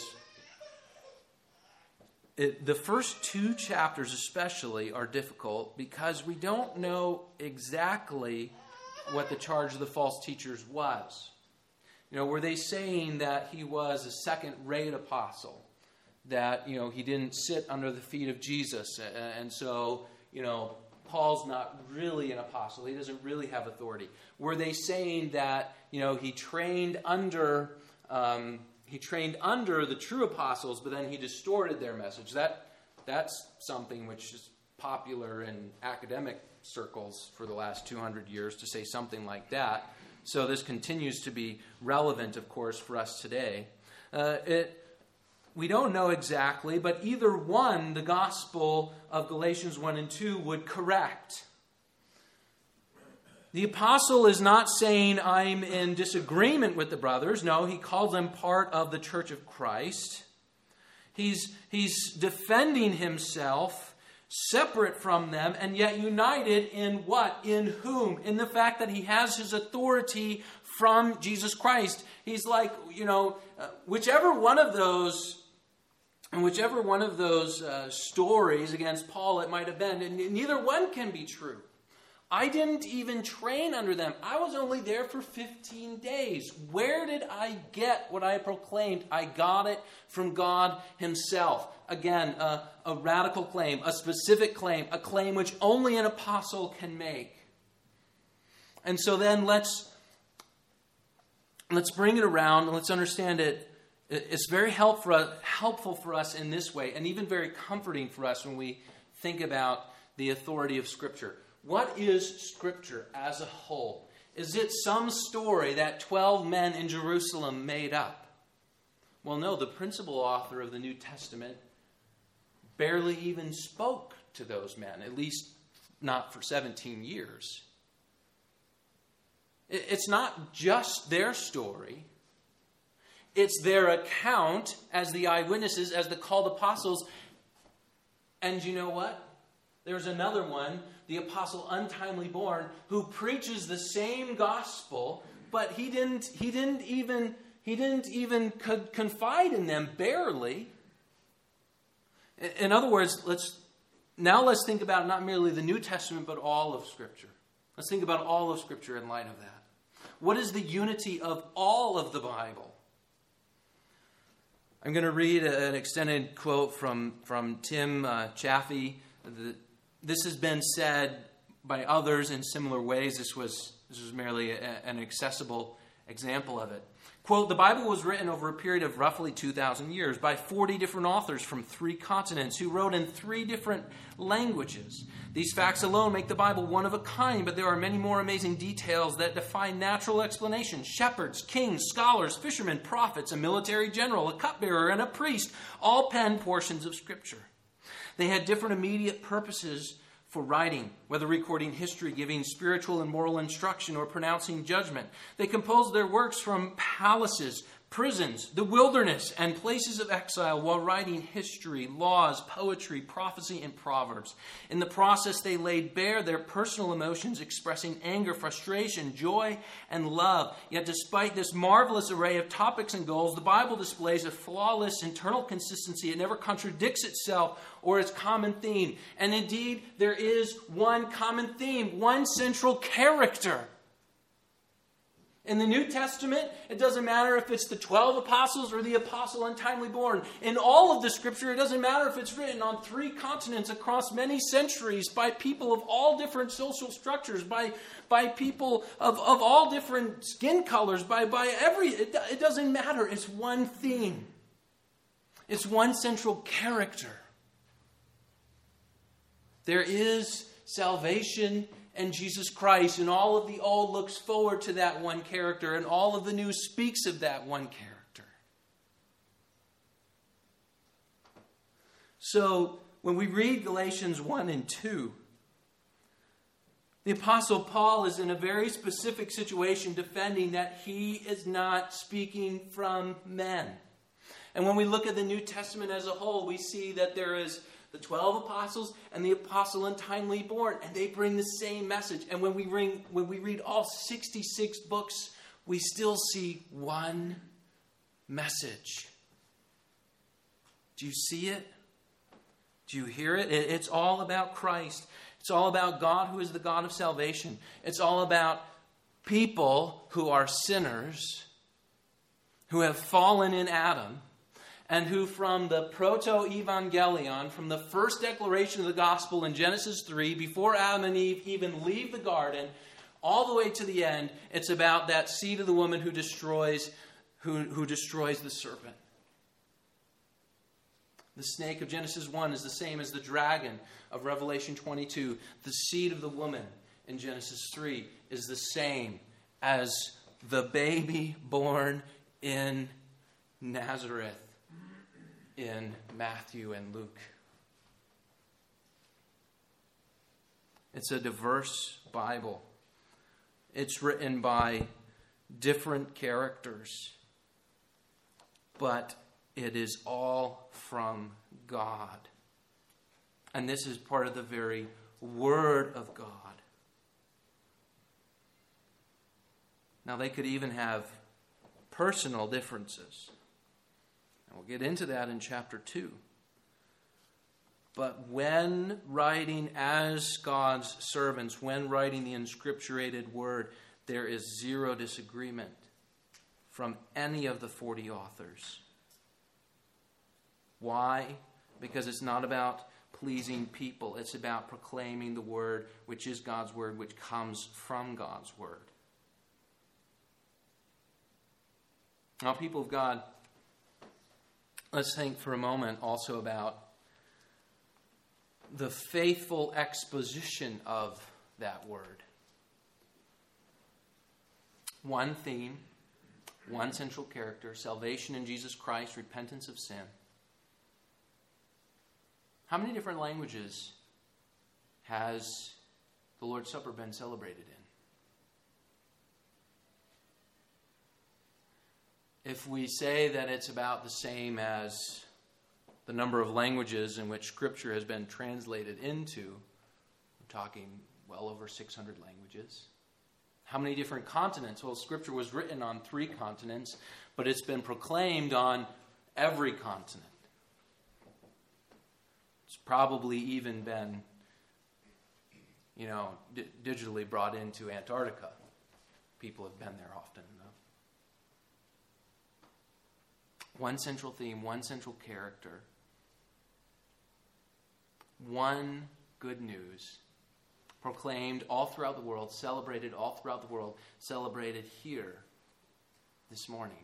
the first 2 chapters especially are difficult because we don't know exactly what the charge of the false teachers was. Were they saying that he was a second-rate apostle? That, he didn't sit under the feet of Jesus. And so, Paul's not really an apostle. He doesn't really have authority. Were they saying that, he trained under the true apostles, but then he distorted their message? That's something which is popular in academic circles for the last 200 years, to say something like that. So this continues to be relevant, of course, for us today. We don't know exactly, but either one, the gospel of Galatians 1 and 2 would correct. The apostle is not saying I'm in disagreement with the brothers. No, he calls them part of the church of Christ. He's defending himself separate from them, and yet united in what? In whom? In the fact that he has his authority from Jesus Christ. He's like, whichever one of those stories against Paul it might have been, and neither one can be true. I didn't even train under them. I was only there for 15 days. Where did I get what I proclaimed? I got it from God himself. Again, a radical claim, a specific claim, a claim which only an apostle can make. And so then let's bring it around and let's understand it. It's very helpful for us in this way, and even very comforting for us when we think about the authority of Scripture. What is Scripture as a whole? Is it some story that 12 men in Jerusalem made up? Well, no, the principal author of the New Testament barely even spoke to those men, at least not for 17 years. It's not just their story. It's their account as the eyewitnesses, as the called apostles. And you know what? There's another one, the apostle untimely born, who preaches the same gospel, but he didn't even confide in them, barely. In other words, let's think about not merely the New Testament, but all of Scripture. Let's think about all of Scripture in light of that. What is the unity of all of the Bible? I'm going to read an extended quote from Tim Chaffee. This has been said by others in similar ways. This was merely an accessible example of it. Quote, the Bible was written over a period of roughly 2,000 years by 40 different authors from 3 continents who wrote in 3 different languages. These facts alone make the Bible one of a kind, but there are many more amazing details that defy natural explanation. Shepherds, kings, scholars, fishermen, prophets, a military general, a cupbearer, and a priest all penned portions of Scripture. They had different immediate purposes for writing, whether recording history, giving spiritual and moral instruction, or pronouncing judgment. They composed their works from palaces, prisons, the wilderness, and places of exile while writing history, laws, poetry, prophecy, and proverbs. In the process, they laid bare their personal emotions, expressing anger, frustration, joy, and love. Yet despite this marvelous array of topics and goals, the Bible displays a flawless internal consistency. It never contradicts itself or its common theme. And indeed, there is one common theme, one central character. In the New Testament, it doesn't matter if it's the 12 apostles or the apostle untimely born. In all of the Scripture, it doesn't matter if it's written on 3 continents across many centuries by people of all different social structures, by people of all different skin colors, it doesn't matter. It's one theme. It's one central character. There is salvation and Jesus Christ, and all of the old looks forward to that one character, and all of the new speaks of that one character. So, when we read Galatians 1 and 2, the Apostle Paul is in a very specific situation defending that he is not speaking from men. And when we look at the New Testament as a whole, we see that there is the 12 apostles and the apostle untimely born, and they bring the same message. And when we read all 66 books, we still see one message. Do you see it? Do you hear it? It's all about Christ. It's all about God, who is the God of salvation. It's all about people who are sinners, who have fallen in Adam, and who from the proto-evangelion, from the first declaration of the gospel in Genesis 3, before Adam and Eve even leave the garden, all the way to the end, it's about that seed of the woman who destroys the serpent. The snake of Genesis 1 is the same as the dragon of Revelation 22. The seed of the woman in Genesis 3 is the same as the baby born in Nazareth in Matthew and Luke. It's a diverse Bible. It's written by different characters, but it is all from God. And this is part of the very Word of God. Now, they could even have personal differences. And we'll get into that in chapter 2. But when writing as God's servants, when writing the inscripturated Word, there is zero disagreement from any of the 40 authors. Why? Because it's not about pleasing people. It's about proclaiming the Word, which is God's Word, which comes from God's Word. Now, people of God, let's think for a moment also about the faithful exposition of that Word. One theme, one central character, salvation in Jesus Christ, repentance of sin. How many different languages has the Lord's Supper been celebrated in? If we say that it's about the same as the number of languages in which Scripture has been translated into, we're talking well over 600 languages. How many different continents? Well, Scripture was written on 3 continents, but it's been proclaimed on every continent. It's probably even been, digitally brought into Antarctica. People have been there often enough. One central theme, one central character, one good news, proclaimed all throughout the world, celebrated all throughout the world, celebrated here this morning.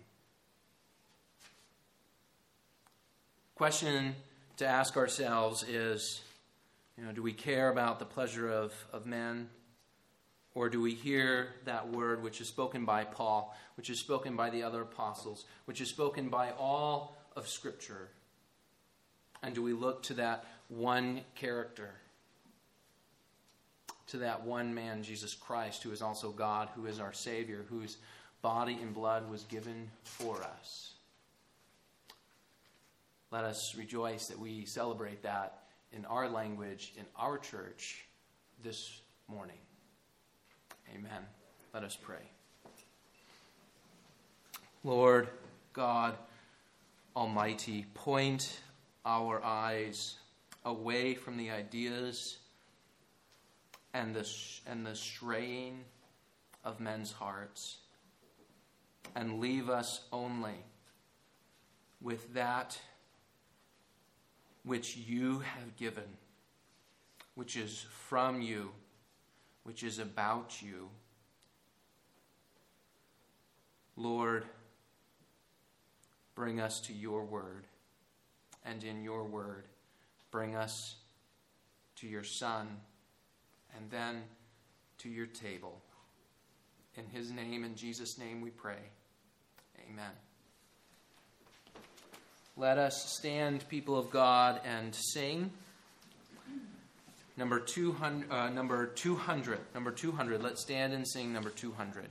Question to ask ourselves is, do we care about the pleasure of men? Or do we hear that word which is spoken by Paul, which is spoken by the other apostles, which is spoken by all of Scripture? And do we look to that one character, to that one man, Jesus Christ, who is also God, who is our Savior, whose body and blood was given for us? Let us rejoice that we celebrate that in our language, in our church this morning. Amen. Let us pray. Lord God Almighty, point our eyes away from the ideas and the straying of men's hearts, and leave us only with that which you have given, which is from you, which is about you. Lord, bring us to your word, and in your word, bring us to your Son, and then to your table. In his name, in Jesus' name we pray. Amen. Let us stand, people of God, and sing number 200. Number 200. Let's stand and sing number 200.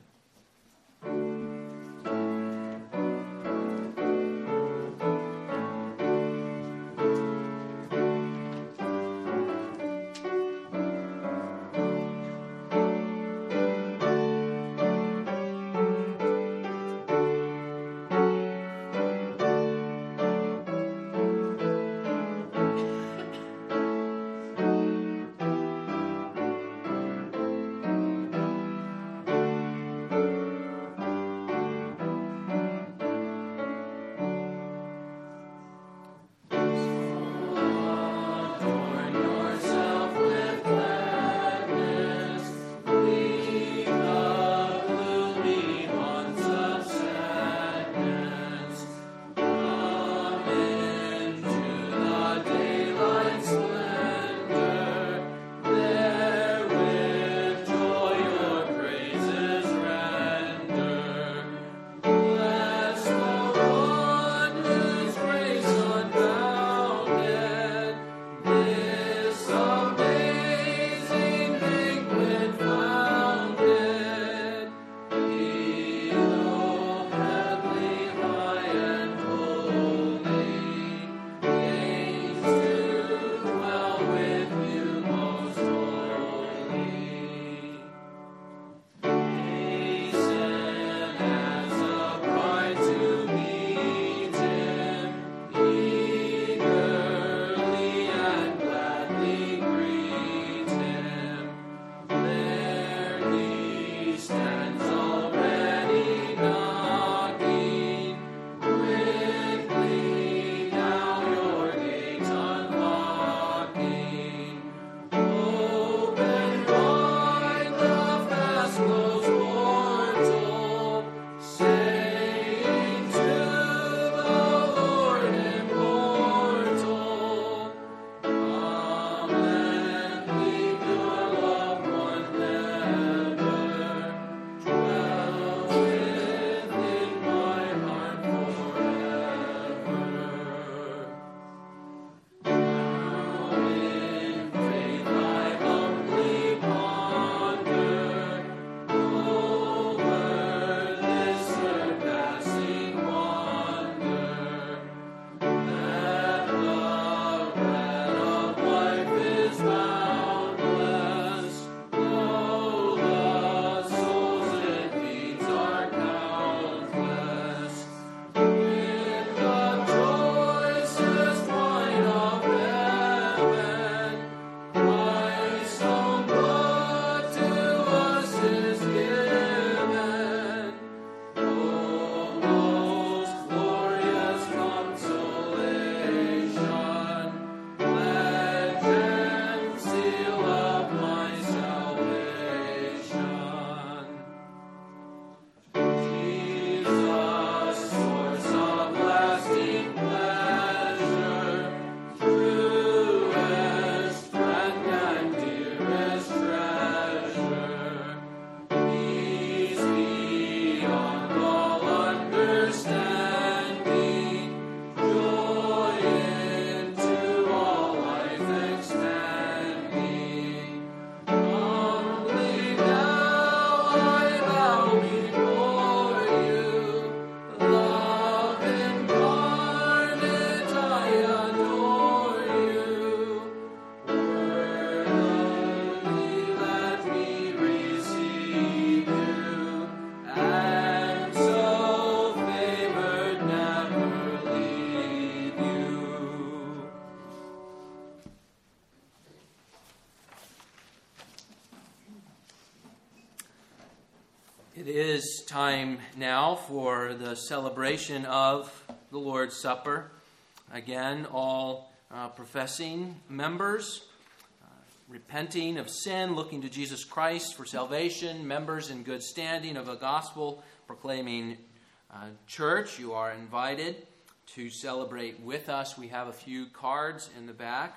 It is time now for the celebration of the Lord's Supper. Again, all professing members, repenting of sin, looking to Jesus Christ for salvation, members in good standing of a gospel-proclaiming church, you are invited to celebrate with us. We have a few cards in the back,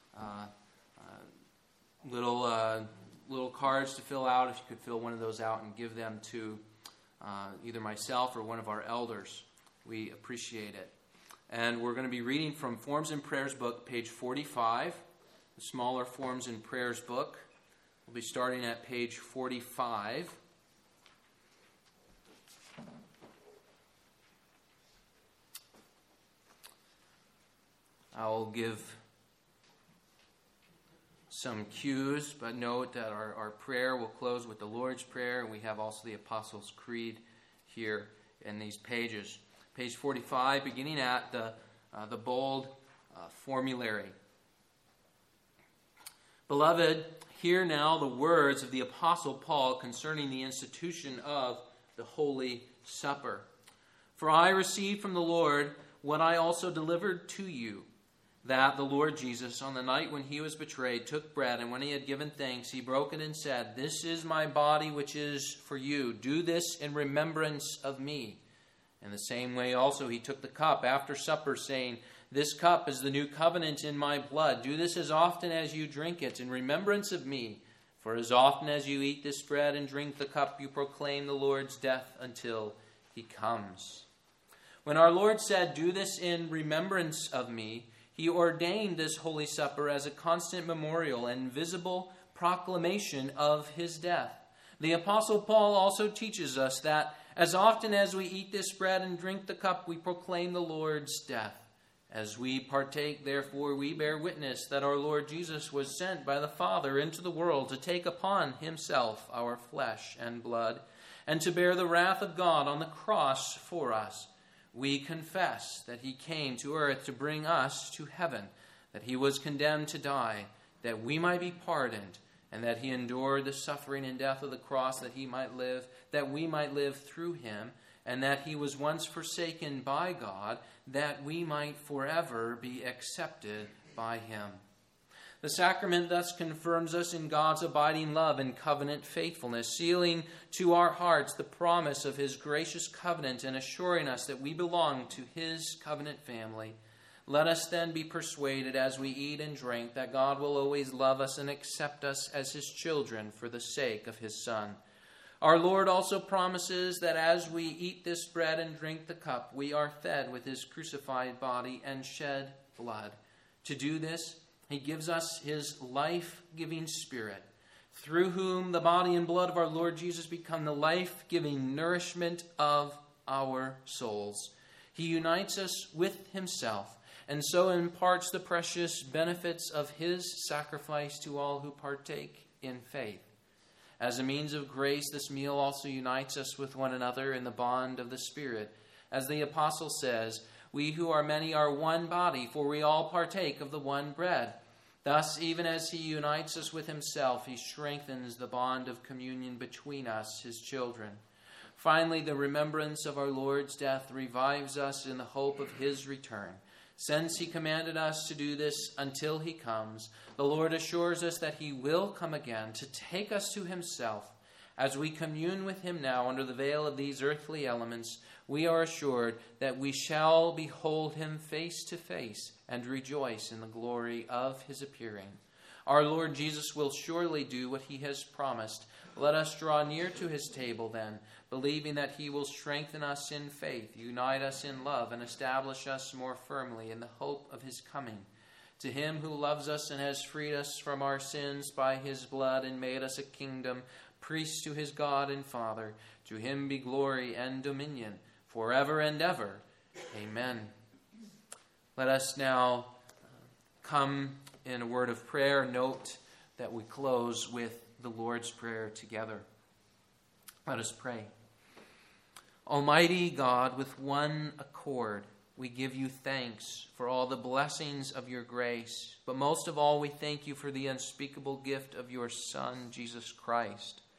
little cards to fill out. If you could fill one of those out and give them to either myself or one of our elders, we appreciate it. And we're going to be reading from Forms and Prayers book, page 45, the smaller Forms and Prayers book. We'll be starting at page 45. I'll give some cues, but note that our prayer will close with the Lord's Prayer, and we have also the Apostles' Creed here in these pages. Page 45, beginning at the bold formulary. Beloved, hear now the words of the Apostle Paul concerning the institution of the Holy Supper. For I received from the Lord what I also delivered to you, that the Lord Jesus, on the night when he was betrayed, took bread, and when he had given thanks, he broke it and said, "This is my body which is for you. Do this in remembrance of me." In the same way also he took the cup after supper, saying, "This cup is the new covenant in my blood. Do this as often as you drink it in remembrance of me. For as often as you eat this bread and drink the cup, you proclaim the Lord's death until he comes." When our Lord said, "Do this in remembrance of me," he ordained this Holy Supper as a constant memorial and visible proclamation of his death. The Apostle Paul also teaches us that as often as we eat this bread and drink the cup, we proclaim the Lord's death. As we partake, therefore, we bear witness that our Lord Jesus was sent by the Father into the world to take upon himself our flesh and blood, and to bear the wrath of God on the cross for us. We confess that he came to earth to bring us to heaven, that he was condemned to die, that we might be pardoned, and that he endured the suffering and death of the cross that he might live, that we might live through him, and that he was once forsaken by God, that we might forever be accepted by him. The sacrament thus confirms us in God's abiding love and covenant faithfulness, sealing to our hearts the promise of his gracious covenant and assuring us that we belong to his covenant family. Let us then be persuaded as we eat and drink that God will always love us and accept us as his children for the sake of his Son. Our Lord also promises that as we eat this bread and drink the cup, we are fed with his crucified body and shed blood. To do this, he gives us his life-giving Spirit, through whom the body and blood of our Lord Jesus become the life-giving nourishment of our souls. He unites us with himself, and so imparts the precious benefits of his sacrifice to all who partake in faith. As a means of grace, this meal also unites us with one another in the bond of the Spirit. As the Apostle says, "We who are many are one body, for we all partake of the one bread." Thus, even as he unites us with himself, he strengthens the bond of communion between us, his children. Finally, the remembrance of our Lord's death revives us in the hope of his return. Since he commanded us to do this until he comes, the Lord assures us that he will come again to take us to himself. As we commune with him now under the veil of these earthly elements, we are assured that we shall behold him face to face and rejoice in the glory of his appearing. Our Lord Jesus will surely do what he has promised. Let us draw near to his table then, believing that he will strengthen us in faith, unite us in love, and establish us more firmly in the hope of his coming. To him who loves us and has freed us from our sins by his blood and made us a kingdom, priests to his God and Father, to him be glory and dominion forever and ever. Amen. Let us now come in a word of prayer. Note that we close with the Lord's Prayer together. Let us pray. Almighty God, with one accord, we give you thanks for all the blessings of your grace, but most of all, we thank you for the unspeakable gift of your Son, Jesus Christ.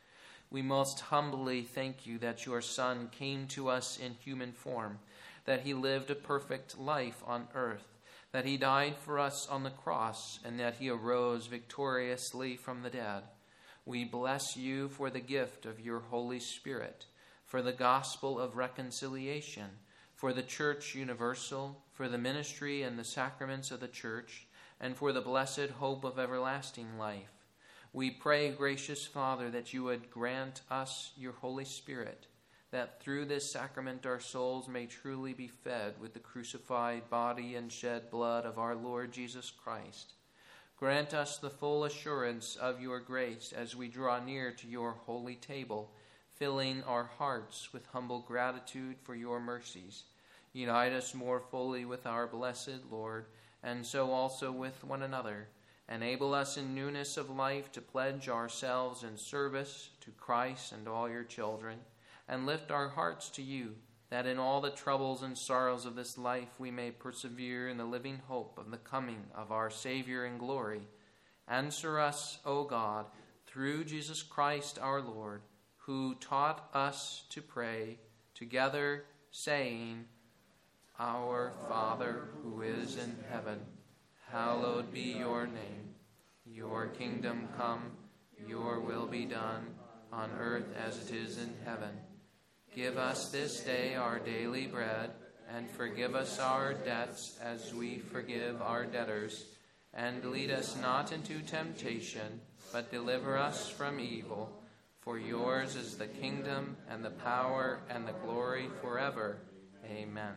we most humbly thank you that your Son came to us in human form, that he lived a perfect life on earth, that he died for us on the cross, and that he arose victoriously from the dead. We bless you for the gift of your Holy Spirit, for the gospel of reconciliation, for the Church universal, for the ministry and the sacraments of the Church, and for the blessed hope of everlasting life. We pray, gracious Father, that you would grant us your Holy Spirit, that through this sacrament our souls may truly be fed with the crucified body and shed blood of our Lord Jesus Christ. Grant us the full assurance of your grace as we draw near to your holy table, filling our hearts with humble gratitude for your mercies. Unite us more fully with our blessed Lord, and so also with one another. Enable us in newness of life to pledge ourselves in service to Christ and all your children, and lift our hearts to you, that in all the troubles and sorrows of this life we may persevere in the living hope of the coming of our Savior in glory. Answer us, O God, through Jesus Christ our Lord, who taught us to pray together, saying, Our Father, who is in heaven, hallowed be your name. Your kingdom come, your will be done, on earth as it is in heaven. Give us this day our daily bread, and forgive us our debts as we forgive our debtors. And lead us not into temptation, but deliver us from evil. For yours is the kingdom, and the power, and the glory forever. Amen.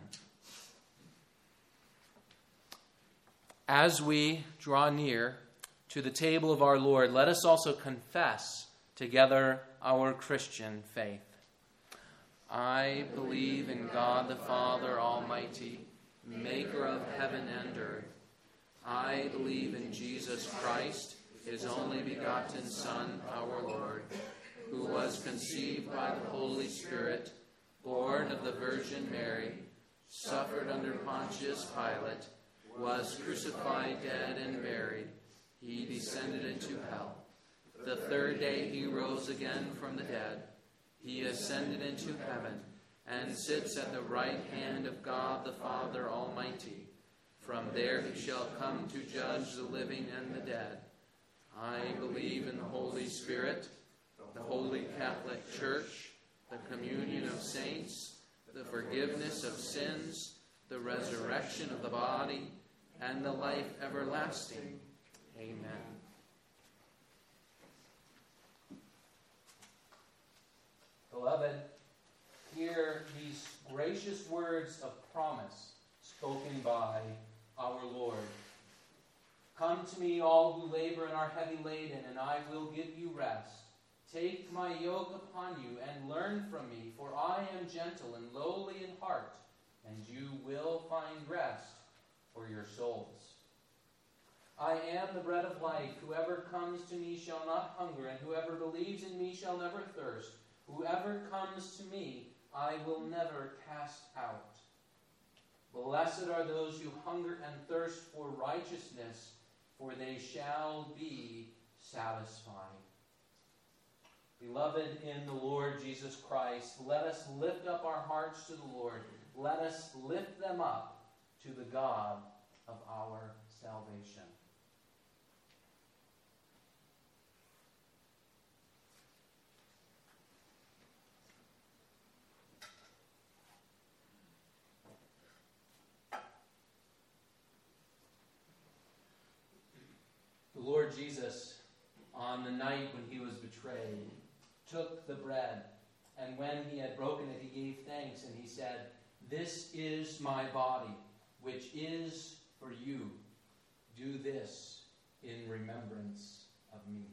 As we draw near to the table of our Lord, let us also confess together our Christian faith. I believe in God the Father Almighty, maker of heaven and earth. I believe in Jesus Christ, his only begotten Son, our Lord, who was conceived by the Holy Spirit, born of the Virgin Mary, suffered under Pontius Pilate, was crucified, dead, and buried. He descended into hell. The third day he rose again from the dead. He ascended into heaven and sits at the right hand of God the Father Almighty. From there he shall come to judge the living and the dead. I believe in the Holy Spirit, the Holy Catholic Church, the communion of saints, the forgiveness of sins, the resurrection of the body, and the life everlasting. Amen. Beloved, hear these gracious words of promise spoken by our Lord. Come to me, all who labor and are heavy laden, and I will give you rest. Take my yoke upon you and learn from me, for I am gentle and lowly in heart, and you will find rest for your souls. I am the bread of life. Whoever comes to me shall not hunger, and whoever believes in me shall never thirst. Whoever comes to me, I will never cast out. Blessed are those who hunger and thirst for righteousness, for they shall be satisfied. Beloved in the Lord Jesus Christ, let us lift up our hearts to the Lord. Let us lift them up to the God of our salvation. The Lord Jesus, on the night when he was betrayed, took the bread, and when he had broken it, he gave thanks, and he said, "This is my body, which is for you. Do this in remembrance of me."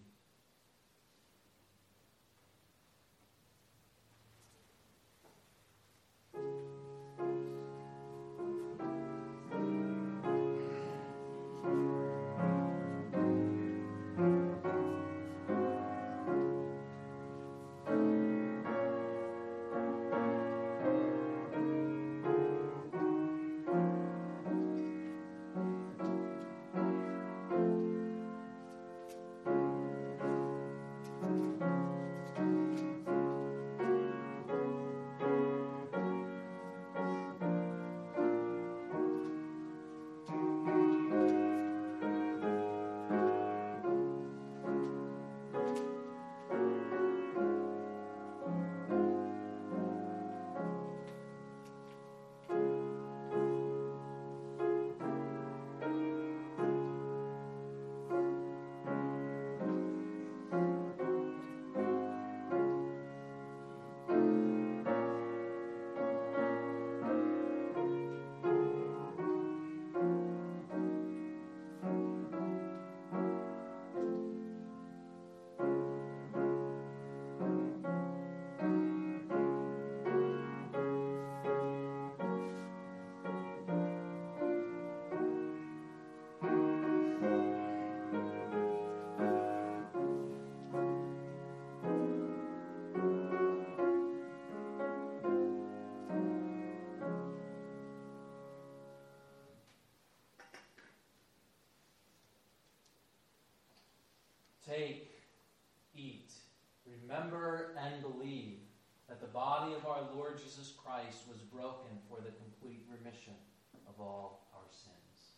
that the body of our Lord Jesus Christ was broken for the complete remission of all our sins.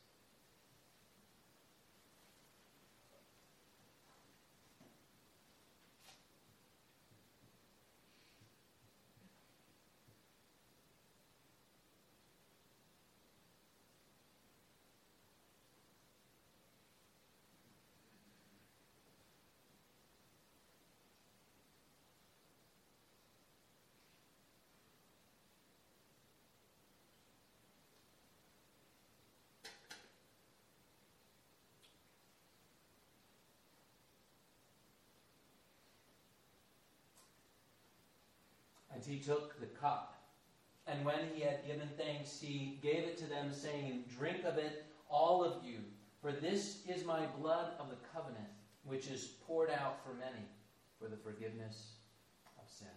And he took the cup, and when he had given thanks, he gave it to them, saying, "Drink of it, all of you, for this is my blood of the covenant, which is poured out for many for the forgiveness of sins."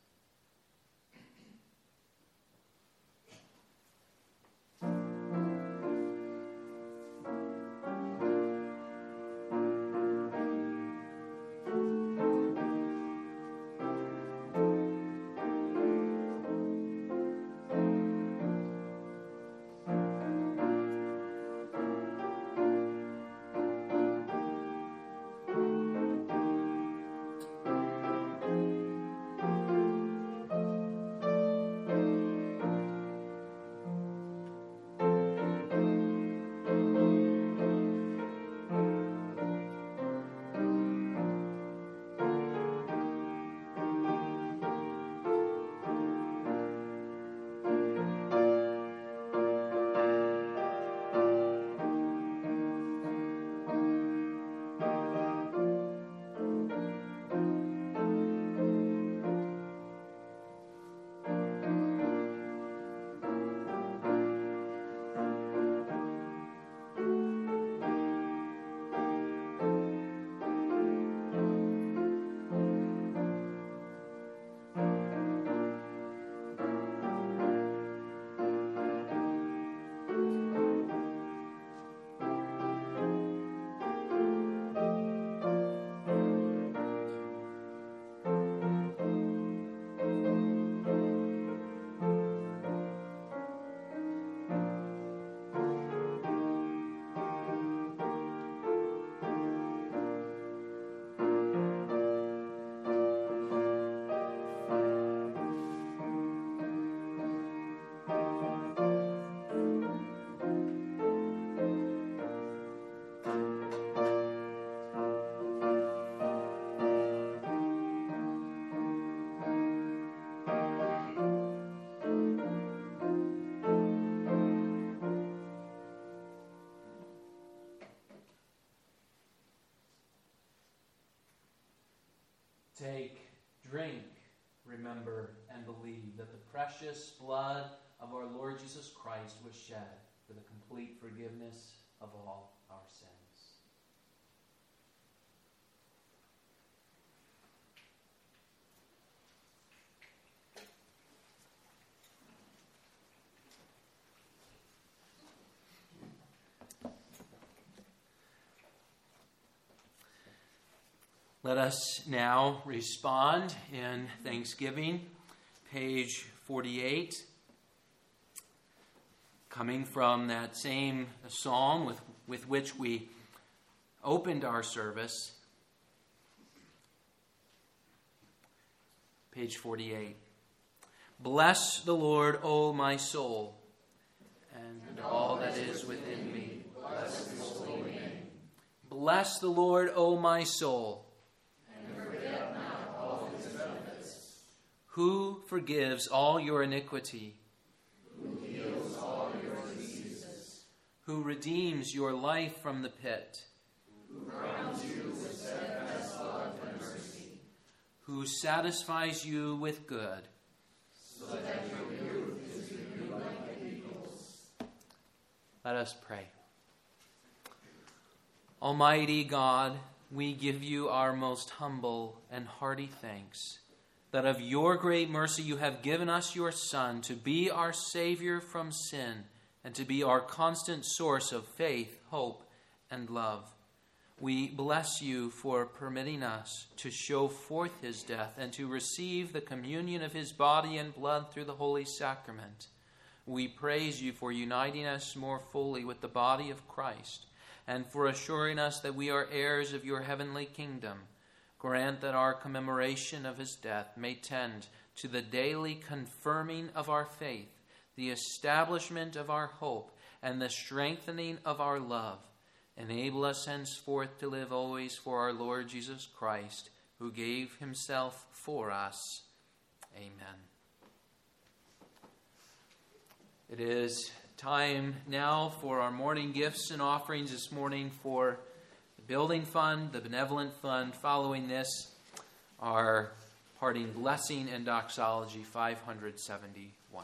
Take, drink, remember, and believe that the precious blood of our Lord Jesus Christ was shed for the complete forgiveness of all our sins. Let us now respond in thanksgiving, page 48, coming from that same psalm with which we opened our service. Page 48. Bless the Lord, O my soul, and all that is within me. Bless his holy name. Bless the Lord, O my soul. Who forgives all your iniquity? Who heals all your diseases? Who redeems your life from the pit? Who crowns you with steadfast love and mercy? Who satisfies you with good? So that your youth is renewed like the eagles. Let us pray. Almighty God, we give you our most humble and hearty thanks that of your great mercy you have given us your Son to be our Savior from sin and to be our constant source of faith, hope, and love. We bless you for permitting us to show forth his death and to receive the communion of his body and blood through the holy sacrament. We praise you for uniting us more fully with the body of Christ and for assuring us that we are heirs of your heavenly kingdom. Grant that our commemoration of his death may tend to the daily confirming of our faith, the establishment of our hope, and the strengthening of our love. Enable us henceforth to live always for our Lord Jesus Christ, who gave himself for us. Amen. It is time now for our morning gifts and offerings this morning for the building fund, the benevolent fund. Following this, our parting blessing and doxology 571.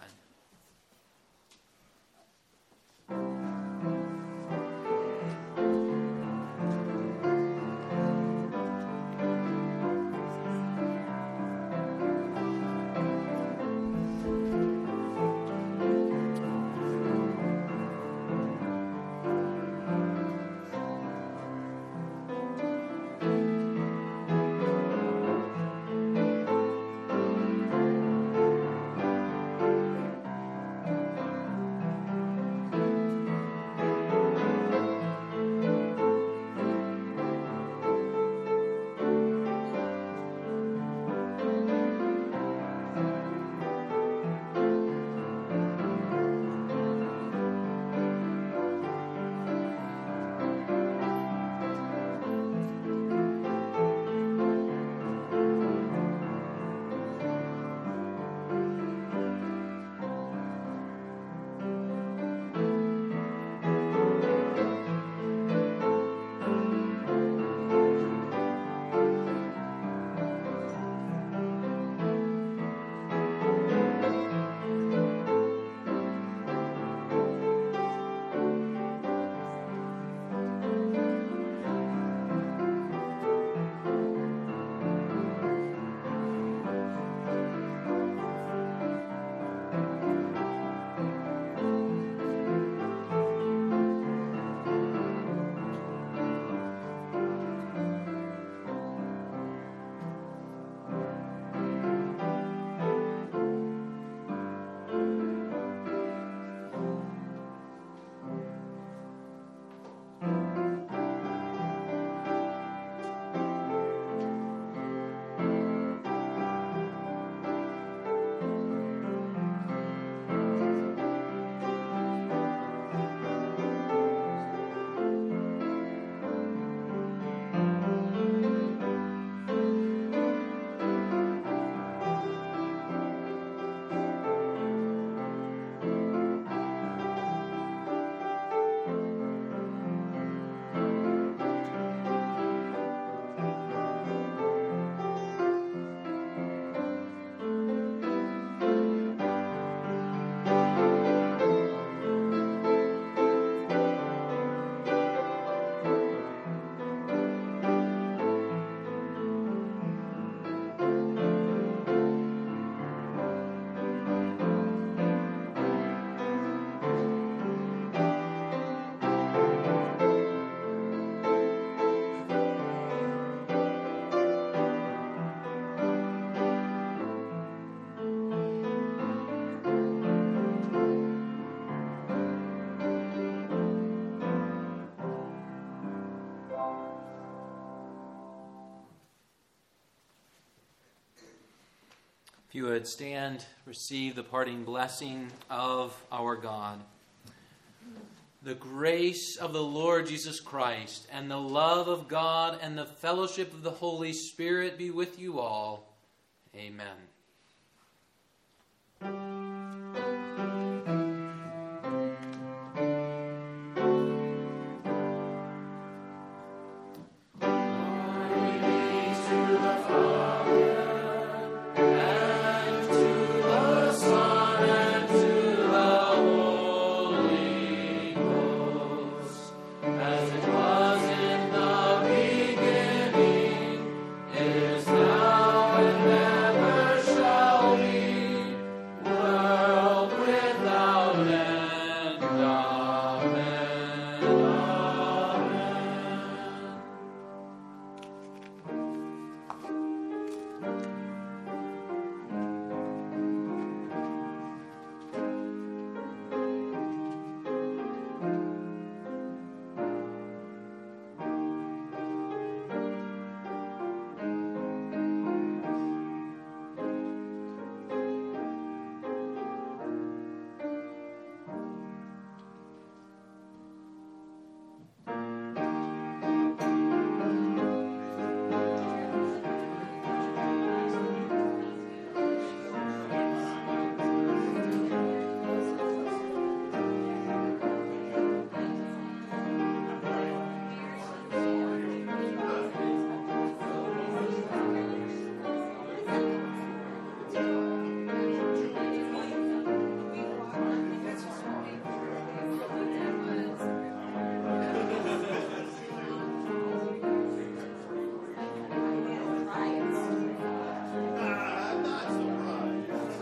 If you would stand, receive the parting blessing of our God. The grace of the Lord Jesus Christ and the love of God and the fellowship of the Holy Spirit be with you all. Amen.